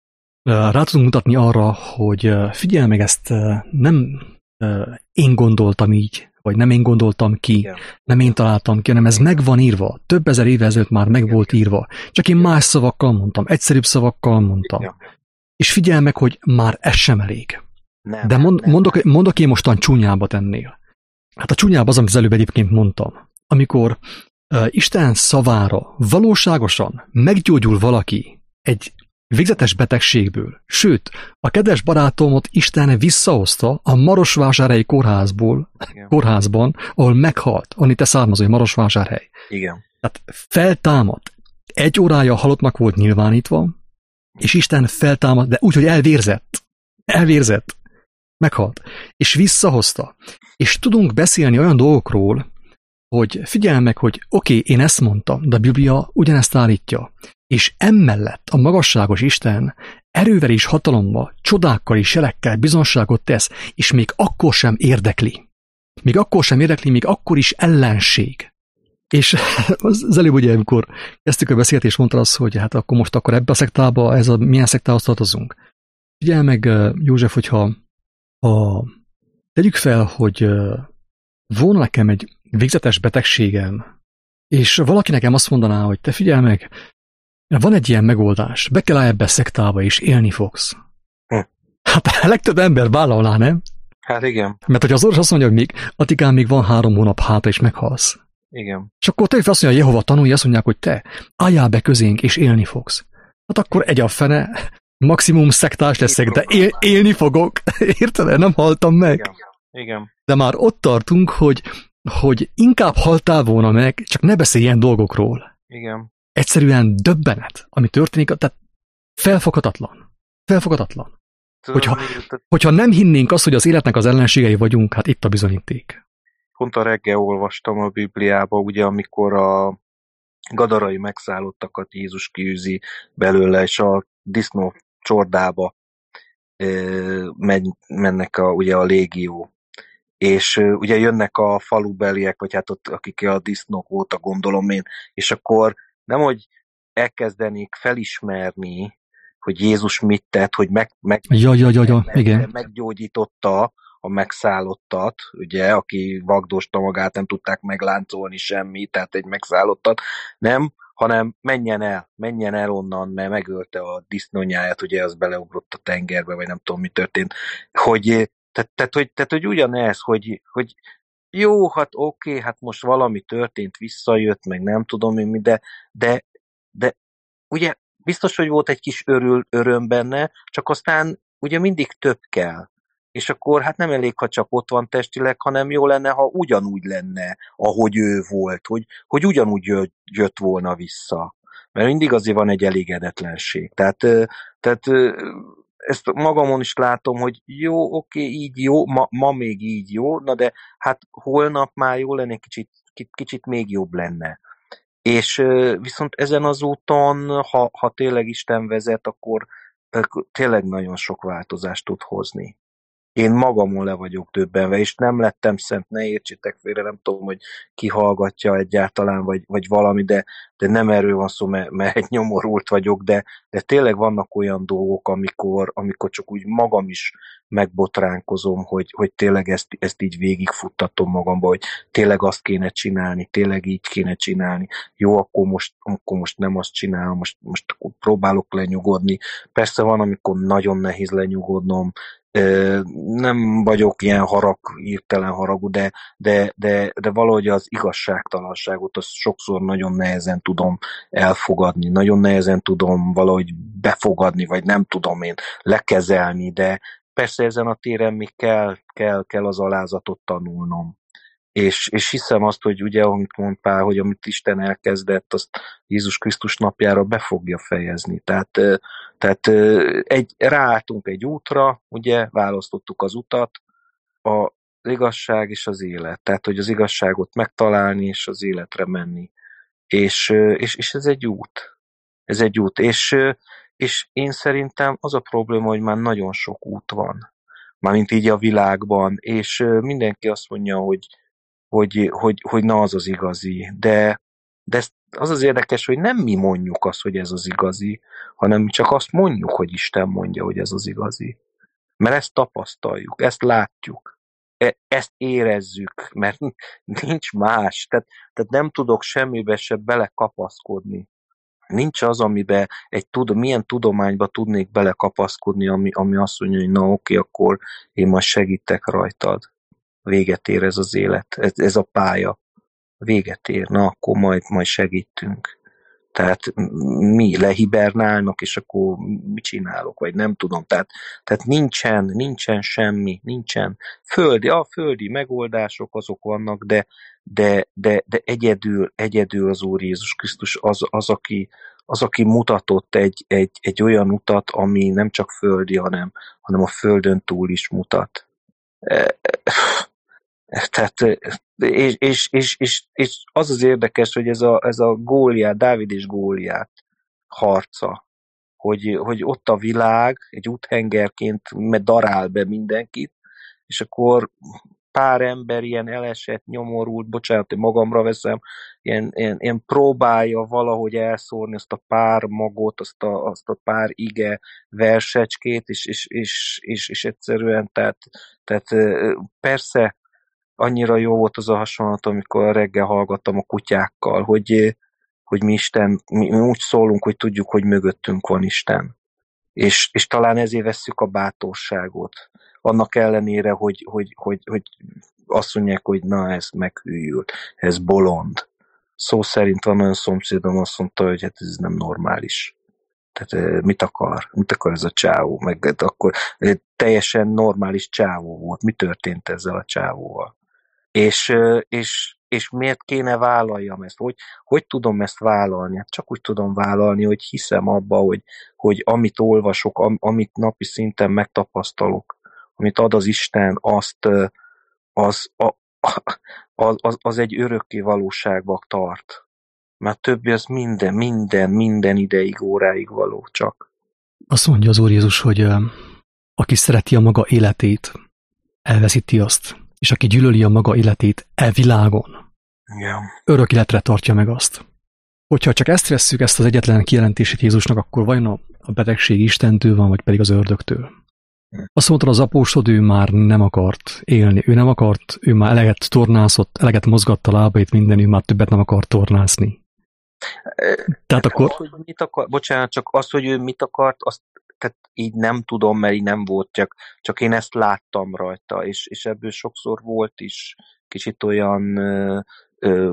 rá tudunk mutatni arra, hogy figyelj meg, ezt nem én gondoltam így, vagy nem én gondoltam ki, igen. nem én találtam ki, hanem ez meg van írva. Több ezer éve ezelőtt már meg igen. volt írva. Csak én más szavakkal mondtam, egyszerűbb szavakkal mondtam. Igen. És figyelj meg, hogy már ez sem elég. Nem, De mond, nem, mondok, nem. mondok én mostan csúnyába tennél. Hát a csúnyába az, amit az előbb egyébként mondtam. Amikor uh, Isten szavára valóságosan meggyógyul valaki egy végzetes betegségből. Sőt, a kedves barátomot Isten visszahozta a Marosvásárhelyi kórházból, igen. kórházban, ahol meghalt, ahol te származó, Marosvásárhely. Igen. Tehát feltámad. Egy órája halottnak volt nyilvánítva, és Isten feltámad, de úgy, hogy elvérzett. Elvérzett. Meghalt. És visszahozta. És tudunk beszélni olyan dolgokról, hogy figyelj meg, hogy oké, okay, én ezt mondtam, de a Biblia ugyanezt állítja. És emellett a magasságos Isten erővel és hatalommal, csodákkal és jelekkel bizonságot tesz, és még akkor sem érdekli. Még akkor sem érdekli, még akkor is ellenség. És az előbb ugye, amikor kezdtük a beszélgetést, mondta azt, hogy hát akkor most akkor ebbe a szektába, ez a milyen szektához tartozunk. Figyelj meg, József, hogyha ha tegyük fel, hogy volna nekem egy végzetes betegségem, és valaki nekem azt mondaná, hogy te figyelj meg, van egy ilyen megoldás, be kell állj ebbe a szektába, és élni fogsz. Hm. Hát a legtöbb ember vállalná, nem? Hát igen. Mert hogy az orvos azt mondja, hogy még, Atikán, még van három hónap hátra, és meghalsz. Igen. És akkor te azt mondja, hogy Jehova tanulja, azt mondják, hogy te álljál be közénk, és élni fogsz. Hát akkor egy a fene, maximum szektás leszek, de él, élni fogok. Érted? Nem haltam meg. Igen. Igen. De már ott tartunk, hogy, hogy inkább haltál volna meg, csak ne beszélj ilyen dolgokról. Igen. Egyszerűen döbbenet, ami történik, tehát felfoghatatlan. Felfoghatatlan. Tudom, hogyha, hogyha nem hinnénk azt, hogy az életnek az ellenségei vagyunk, hát itt a bizonyíték. Pont a reggel olvastam a Bibliába, ugye, amikor a gadarai megszállottakat Jézus kiűzi belőle, és a disznó csordába megy, mennek a, ugye a légió. És ugye jönnek a falubeliek, vagy hát ott, akik a disznók voltak, gondolom én, és akkor nem, hogy elkezdenék felismerni, hogy Jézus mit tett, hogy meg, meg, ja, ja, ja, ja. meg, Igen. meggyógyította a megszállottat, ugye, aki vagdosta magát, nem tudták megláncolni semmi, tehát egy megszállottat, nem, hanem menjen el, menjen el onnan, mert megölte a disznónyáját, ugye az beleugrott a tengerbe, vagy nem tudom, mi történt, hogy Tehát, tehát, hogy, tehát, hogy ugyanez, hogy, hogy jó, hát oké, okay, hát most valami történt, visszajött, meg nem tudom én mi, de, de, de ugye biztos, hogy volt egy kis örül, öröm benne, csak aztán ugye mindig több kell. És akkor hát nem elég, ha csak ott van testileg, hanem jó lenne, ha ugyanúgy lenne, ahogy ő volt, hogy, hogy ugyanúgy jött, jött volna vissza. Mert mindig azért van egy elégedetlenség. Tehát, tehát ezt magamon is látom, hogy jó, oké, így jó, ma, ma még így jó, na de hát holnap már jó lenne, kicsit, kicsit még jobb lenne. És viszont ezen az úton, ha, ha tényleg Isten vezet, akkor tényleg nagyon sok változást tud hozni. Én magamon le vagyok döbbenve, és nem lettem szent, ne értsétek félre, nem tudom, hogy ki hallgatja egyáltalán, vagy, vagy valami, de, de nem erről van szó, mert, mert egy nyomorult vagyok, de, de tényleg vannak olyan dolgok, amikor, amikor csak úgy magam is megbotránkozom, hogy, hogy tényleg ezt, ezt így végigfuttatom magamba, hogy tényleg azt kéne csinálni, tényleg így kéne csinálni. Jó, akkor most, akkor most nem azt csinálom, most, most próbálok lenyugodni. Persze van, amikor nagyon nehéz lenyugodnom, nem vagyok ilyen harag, hirtelen haragú, de, de, de, de valahogy az igazságtalanságot azt sokszor nagyon nehezen tudom elfogadni, nagyon nehezen tudom valahogy befogadni, vagy nem tudom én lekezelni, de persze ezen a téren még kell, kell, kell az alázatot tanulnom. És, és hiszem azt, hogy ugye, amit mondtál, hogy amit Isten elkezdett, azt Jézus Krisztus napjára be fogja fejezni. Tehát, tehát egy, ráálltunk egy útra, ugye, választottuk az utat, az igazság és az élet. Tehát, hogy az igazságot megtalálni, és az életre menni. És, és, és ez egy út. Ez egy út. És, és én szerintem az a probléma, hogy már nagyon sok út van. Mármint így a világban, és mindenki azt mondja, hogy Hogy, hogy, hogy na az az igazi, de, de az az érdekes, hogy nem mi mondjuk azt, hogy ez az igazi, hanem csak azt mondjuk, hogy Isten mondja, hogy ez az igazi. Mert ezt tapasztaljuk, ezt látjuk, e, ezt érezzük, mert nincs más, tehát, tehát nem tudok semmibe se belekapaszkodni. Nincs az, amiben egy tud, milyen tudományba tudnék belekapaszkodni, ami, ami azt mondja, hogy na oké, akkor én majd segítek rajtad. Véget ér ez az élet, ez, ez a pálya. Véget ér, na akkor majd, majd segítünk. Tehát mi lehibernálnak, és akkor mit csinálok, vagy nem tudom. Tehát, tehát nincsen, nincsen semmi, nincsen. Földi, a földi megoldások azok vannak, de, de, de, de egyedül, egyedül az Úr Jézus Krisztus az, az, aki, az, aki mutatott egy, egy, egy olyan utat, ami nem csak földi, hanem, hanem a földön túl is mutat. Tehát, és, és, és, és, és az az érdekes, hogy ez a, ez a Góliát, Dávid és Góliát harca, hogy, hogy ott a világ egy úthengerként darál be mindenkit, és akkor pár ember ilyen elesett, nyomorult, bocsánat, hogy magamra veszem, ilyen, ilyen, ilyen próbálja valahogy elszórni azt a pár magot, azt a, azt a pár ige versecskét, és, és, és, és, és egyszerűen, tehát, tehát persze annyira jó volt az a hasonlat, amikor reggel hallgattam a kutyákkal, hogy, hogy mi Isten, mi úgy szólunk, hogy tudjuk, hogy mögöttünk van Isten. És, és talán ezért vesszük a bátorságot. Annak ellenére, hogy, hogy, hogy, hogy azt mondják, hogy na, ez meghűlt, ez bolond. Szó szerint van olyan szomszédom, azt mondta, hogy hát ez nem normális. Tehát mit akar? Mit akar ez a csávó? Meg akkor teljesen normális csávó volt. Mi történt ezzel a csávóval? És, és, és miért kéne vállaljam ezt? Hogy, hogy tudom ezt vállalni? Hát csak úgy tudom vállalni, hogy hiszem abba, hogy, hogy amit olvasok, am, amit napi szinten megtapasztalok, amit ad az Isten, azt az, a, az, az, az egy örökké valóságba tart. Mert többi az minden, minden, minden ideig, óráig való csak. Azt mondja az Úr Jézus, hogy uh, aki szereti a maga életét, elveszíti azt. És aki gyűlöli a maga életét e világon, yeah. örök életre tartja meg azt. Hogyha csak ezt vesszük, ezt az egyetlen kijelentését Jézusnak, akkor vajon a betegség Istentől van, vagy pedig az ördögtől? Hmm. Azt mondta az apóstol, ő már nem akart élni. Ő nem akart, ő már eleget tornászott, eleget mozgatta lábait minden, ő már többet nem akart tornászni. Tehát akkor... Az, hogy mit akar, bocsánat, csak az, hogy ő mit akart, azt tehát így nem tudom, mert így nem volt, csak, csak én ezt láttam rajta, és, és ebből sokszor volt is kicsit olyan ö, ö,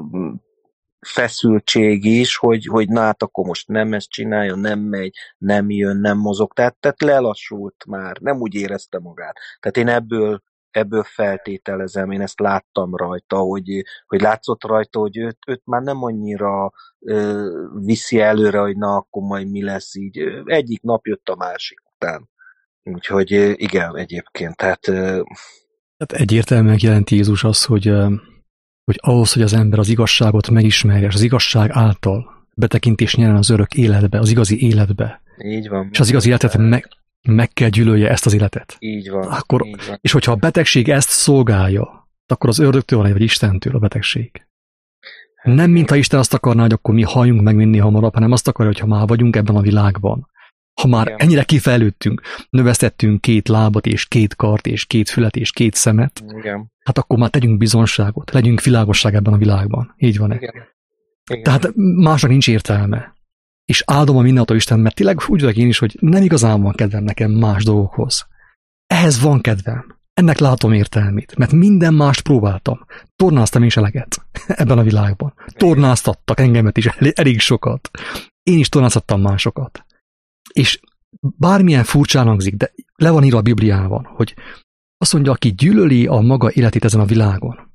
feszültség is, hogy, hogy na hát akkor most nem ezt csinálja, nem megy, nem jön, nem mozog, tehát, tehát lelassult már, nem úgy érezte magát. Tehát én ebből, ebből feltételezem, én ezt láttam rajta, hogy, hogy látszott rajta, hogy őt, őt már nem annyira ö, viszi előre, hogy na akkor majd mi lesz így. Egyik nap jött a másik után. Úgyhogy igen, egyébként. Tehát, ö... tehát egyértelműen jelenti Jézus az, hogy, hogy ahhoz, hogy az ember az igazságot megismerje, és az igazság által betekintést nyerjen az örök életbe, az igazi életbe. Így van. És az igazi életet meg, meg kell gyűlölje ezt az életet. Így van. Akkor, így van. És hogyha a betegség ezt szolgálja, akkor az ördögtől van, vagy Istentől a betegség. Nem mintha Isten azt akarná, hogy akkor mi halljunk meg minél hamarabb, hanem azt akarja, hogy ha már vagyunk ebben a világban, ha már igen. ennyire kifejlődtünk, növesztettünk két lábat, és két kart, és két fület, és két szemet, igen. hát akkor már tegyünk bizonságot, legyünk világosság ebben a világban. Így van-e? Igen. Igen. Tehát másnak nincs értelme. És áldom a mindenható Isten, mert tényleg úgy vagyok én is, hogy nem igazán van kedvem nekem más dolgokhoz. Ehhez van kedvem. Ennek látom értelmét, mert minden mást próbáltam. Tornáztam is eleget ebben a világban. Tornáztattak engemet is elég sokat. Én is tornáztattam másokat. És bármilyen furcsán hangzik, de le van írva a Bibliában, hogy azt mondja, aki gyűlöli a maga életét ezen a világon,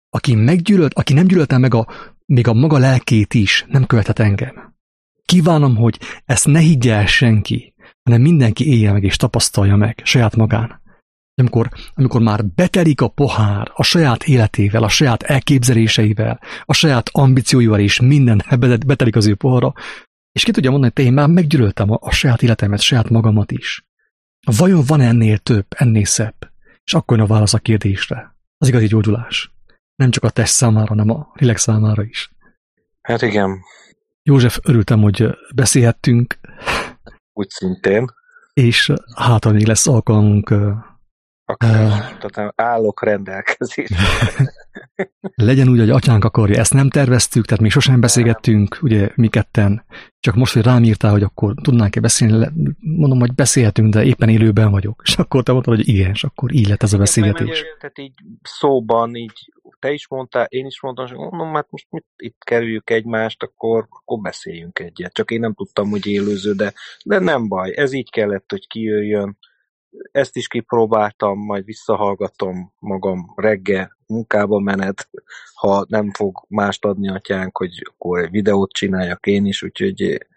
Aki meggyűlölt, aki nem gyűlölte meg a, még a maga lelkét is, nem követhet engem. Kívánom, hogy ezt ne higgye el senki, hanem mindenki élje meg és tapasztalja meg saját magán. Amikor, amikor már betelik a pohár a saját életével, a saját elképzeléseivel, a saját ambícióival és minden betelik az ő pohara, és ki tudja mondani, hogy én már meggyűlöltem a, a saját életemet, saját magamat is. Vajon van ennél több, ennél szebb? És akkor jön a válasz a kérdésre. Az igazi gyógyulás. Nem csak a test számára, hanem a lélek számára is. Hát igen. József, örültem, hogy beszélhettünk. Úgy szintén. És hátra még lesz alkalmunk. Akár, uh, tehát állok rendelkezésre. Legyen úgy, hogy atyánk akarja. Ezt nem terveztük, tehát még sosem beszélgettünk, ugye mi ketten. Csak most, hogy rám írtál, hogy akkor tudnánk-e beszélni, mondom, hogy beszélhetünk, de éppen élőben vagyok. És akkor te mondtad, hogy igen, és akkor így lett ez a beszélgetés. Meg, tehát így szóban, így te is mondtál, én is mondtam, hogy mondom, hát most mit itt kerüljük egymást, akkor, akkor beszéljünk egyet. Csak én nem tudtam, hogy élőző, de, de nem baj. Ez így kellett, hogy kijöjjön. Ezt is kipróbáltam, majd visszahallgatom magam reggel munkába menet, ha nem fog mást adni atyánk, hogy akkor egy videót csináljak én is, úgyhogy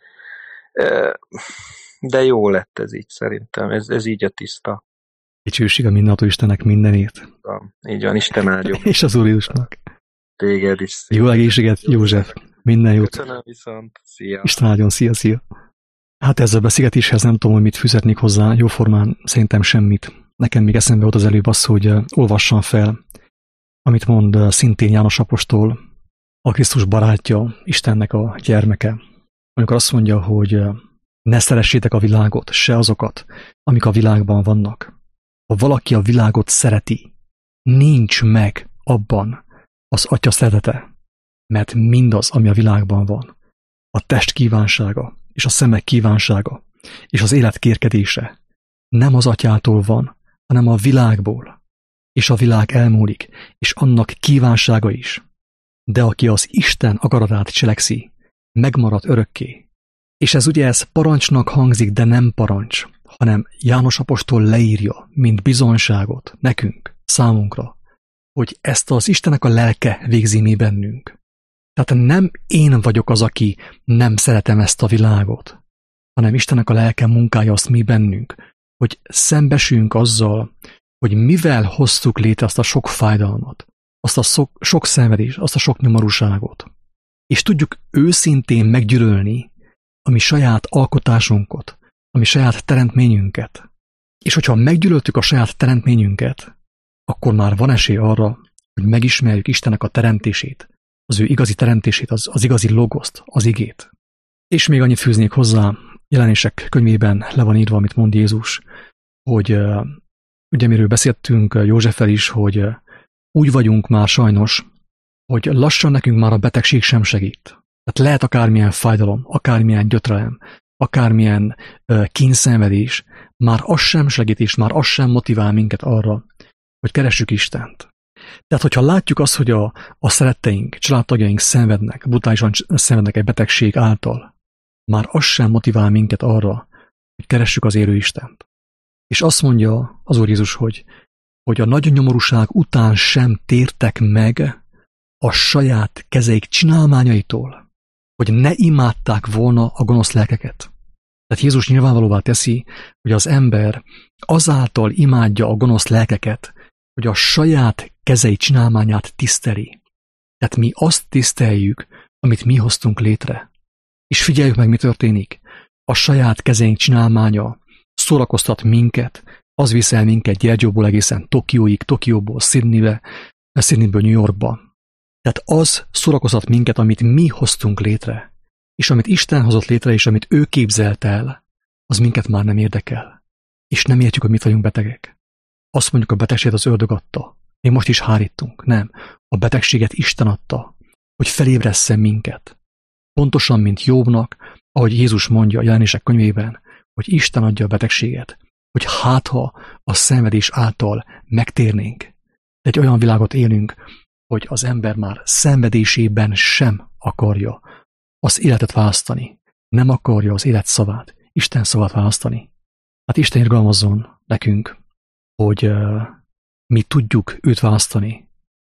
de jó lett ez így szerintem, ez, ez így a tiszta. Dicsőség a mindenható Istennek mindenét. Így van, Isten áldjon. És az Úr Jézusnak. Téged is. Jó egészséget, József. Minden jót. Köszönöm viszont. Szia. Isten áldjon, szia, szia. Hát ezzel a beszélgetéshez nem tudom, hogy mit fűzetnék hozzá, jóformán szerintem semmit. Nekem még eszembe volt az előbb az, hogy olvassam fel, amit mond szintén János apostol, a Krisztus barátja, Istennek a gyermeke. Amikor azt mondja, hogy ne szeressétek a világot, se azokat, amik a világban vannak. Ha valaki a világot szereti, nincs meg abban az Atya szeretete, mert mindaz, ami a világban van, a test kívánsága, és a szemek kívánsága, és az élet kérkedése nem az Atyától van, hanem a világból, és a világ elmúlik, és annak kívánsága is. De aki az Isten akaratát cselekszi, megmarad örökké. És ez ugye ez parancsnak hangzik, de nem parancs, hanem János apostol leírja, mint bizonyságot nekünk, számunkra, hogy ezt az Istennek a lelke végzi mi bennünk. Tehát nem én vagyok az, aki nem szeretem ezt a világot, hanem Istennek a lelke munkálja azt mi bennünk, hogy szembesüljünk azzal, hogy mivel hoztuk létre azt a sok fájdalmat, azt a sok, sok szenvedést, azt a sok nyomorúságot, és tudjuk őszintén meggyűlölni a mi saját alkotásunkat, a mi saját teremtményünket. És hogyha meggyűlöltük a saját teremtményünket, akkor már van esély arra, hogy megismerjük Istennek a teremtését, az ő igazi teremtését, az, az igazi logoszt, az igét. És még annyit fűznék hozzá, Jelenések könyvében le van írva, amit mond Jézus, hogy ugye miről beszéltünk Józseffel is, hogy úgy vagyunk már sajnos, hogy lassan nekünk már a betegség sem segít. Tehát lehet akármilyen fájdalom, akármilyen gyötrelem, akármilyen uh, kínszenvedés, már az sem segít, és már az sem motivál minket arra, hogy keressük Istent. Tehát, hogyha látjuk azt, hogy a, a szeretteink, családtagjaink szenvednek, brutálisan szenvednek egy betegség által, már az sem motivál minket arra, hogy keressük az élő Istent. És azt mondja az Úr Jézus, hogy, hogy a nagy nyomorúság után sem tértek meg a saját kezeik csinálmányaitól, hogy ne imádták volna a gonosz lelkeket. Tehát Jézus nyilvánvalóvá teszi, hogy az ember azáltal imádja a gonosz lelkeket, hogy a saját kezei csinálmányát tiszteli. Tehát mi azt tiszteljük, amit mi hoztunk létre. És figyeljük meg, mi történik. A saját kezeink csinálmánya szórakoztat minket, az viszel minket Gyergyóból egészen Tokióig, Tokióból Sydneybe, Sydneyből New Yorkba. Tehát az szórakoztat minket, amit mi hoztunk létre, és amit Isten hozott létre, és amit ő képzelt el, az minket már nem érdekel. És nem értjük, hogy mit vagyunk betegek. Azt mondjuk, a betegséget az ördög adta. Még most is hárítunk. Nem. A betegséget Isten adta, hogy felébresszen minket. Pontosan, mint Jobbnak, ahogy Jézus mondja a Jelenések könyvében, hogy Isten adja a betegséget, hogy hátha a szenvedés által megtérnénk. De egy olyan világot élünk, hogy az ember már szenvedésében sem akarja az életet választani. Nem akarja az élet szavát, Isten szavát választani. Hát Isten irgalmazzon nekünk, hogy uh, mi tudjuk őt választani,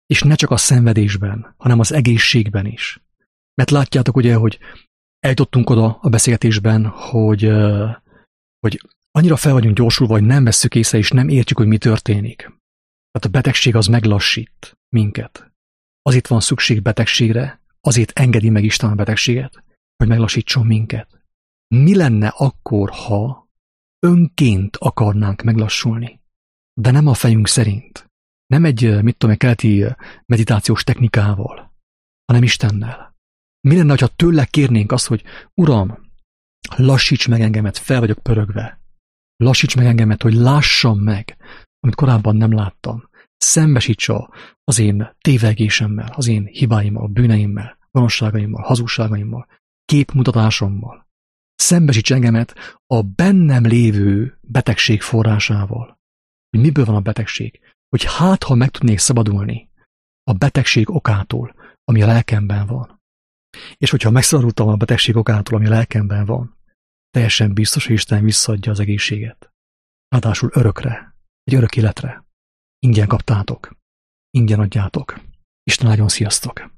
És ne csak a szenvedésben, hanem az egészségben is. Mert látjátok ugye, hogy eljutottunk oda a beszélgetésben, hogy, hogy annyira fel vagyunk gyorsulva, hogy nem vesszük észre, és nem értjük, hogy mi történik. Tehát a betegség az meglassít minket. Azért van szükség betegségre, azért engedi meg Isten a betegséget, hogy meglassítson minket. Mi lenne akkor, ha önként akarnánk meglassulni, de nem a fejünk szerint, nem egy, mit tudom, egy keleti meditációs technikával, hanem Istennel. Mi lenne, ha tőle kérnénk azt, hogy Uram, lassíts meg engemet, fel vagyok pörögve. Lassíts meg engemet, hogy lássam meg, amit korábban nem láttam. Szembesíts az én tévegésemmel, az én hibáimmal, bűneimmel, gonoszságaimmal, hazugságaimmal, képmutatásommal. Szembesíts engemet a bennem lévő betegség forrásával. Hogy miből van a betegség? Hogy hát, ha meg tudnék szabadulni a betegség okától, ami a lelkemben van. És hogyha megszabadultam a betegség okától, ami a lelkemben van, teljesen biztos, hogy Isten visszaadja az egészséget. Ráadásul örökre, egy örök életre. Ingyen kaptátok, ingyen adjátok. Isten áldjon, sziasztok!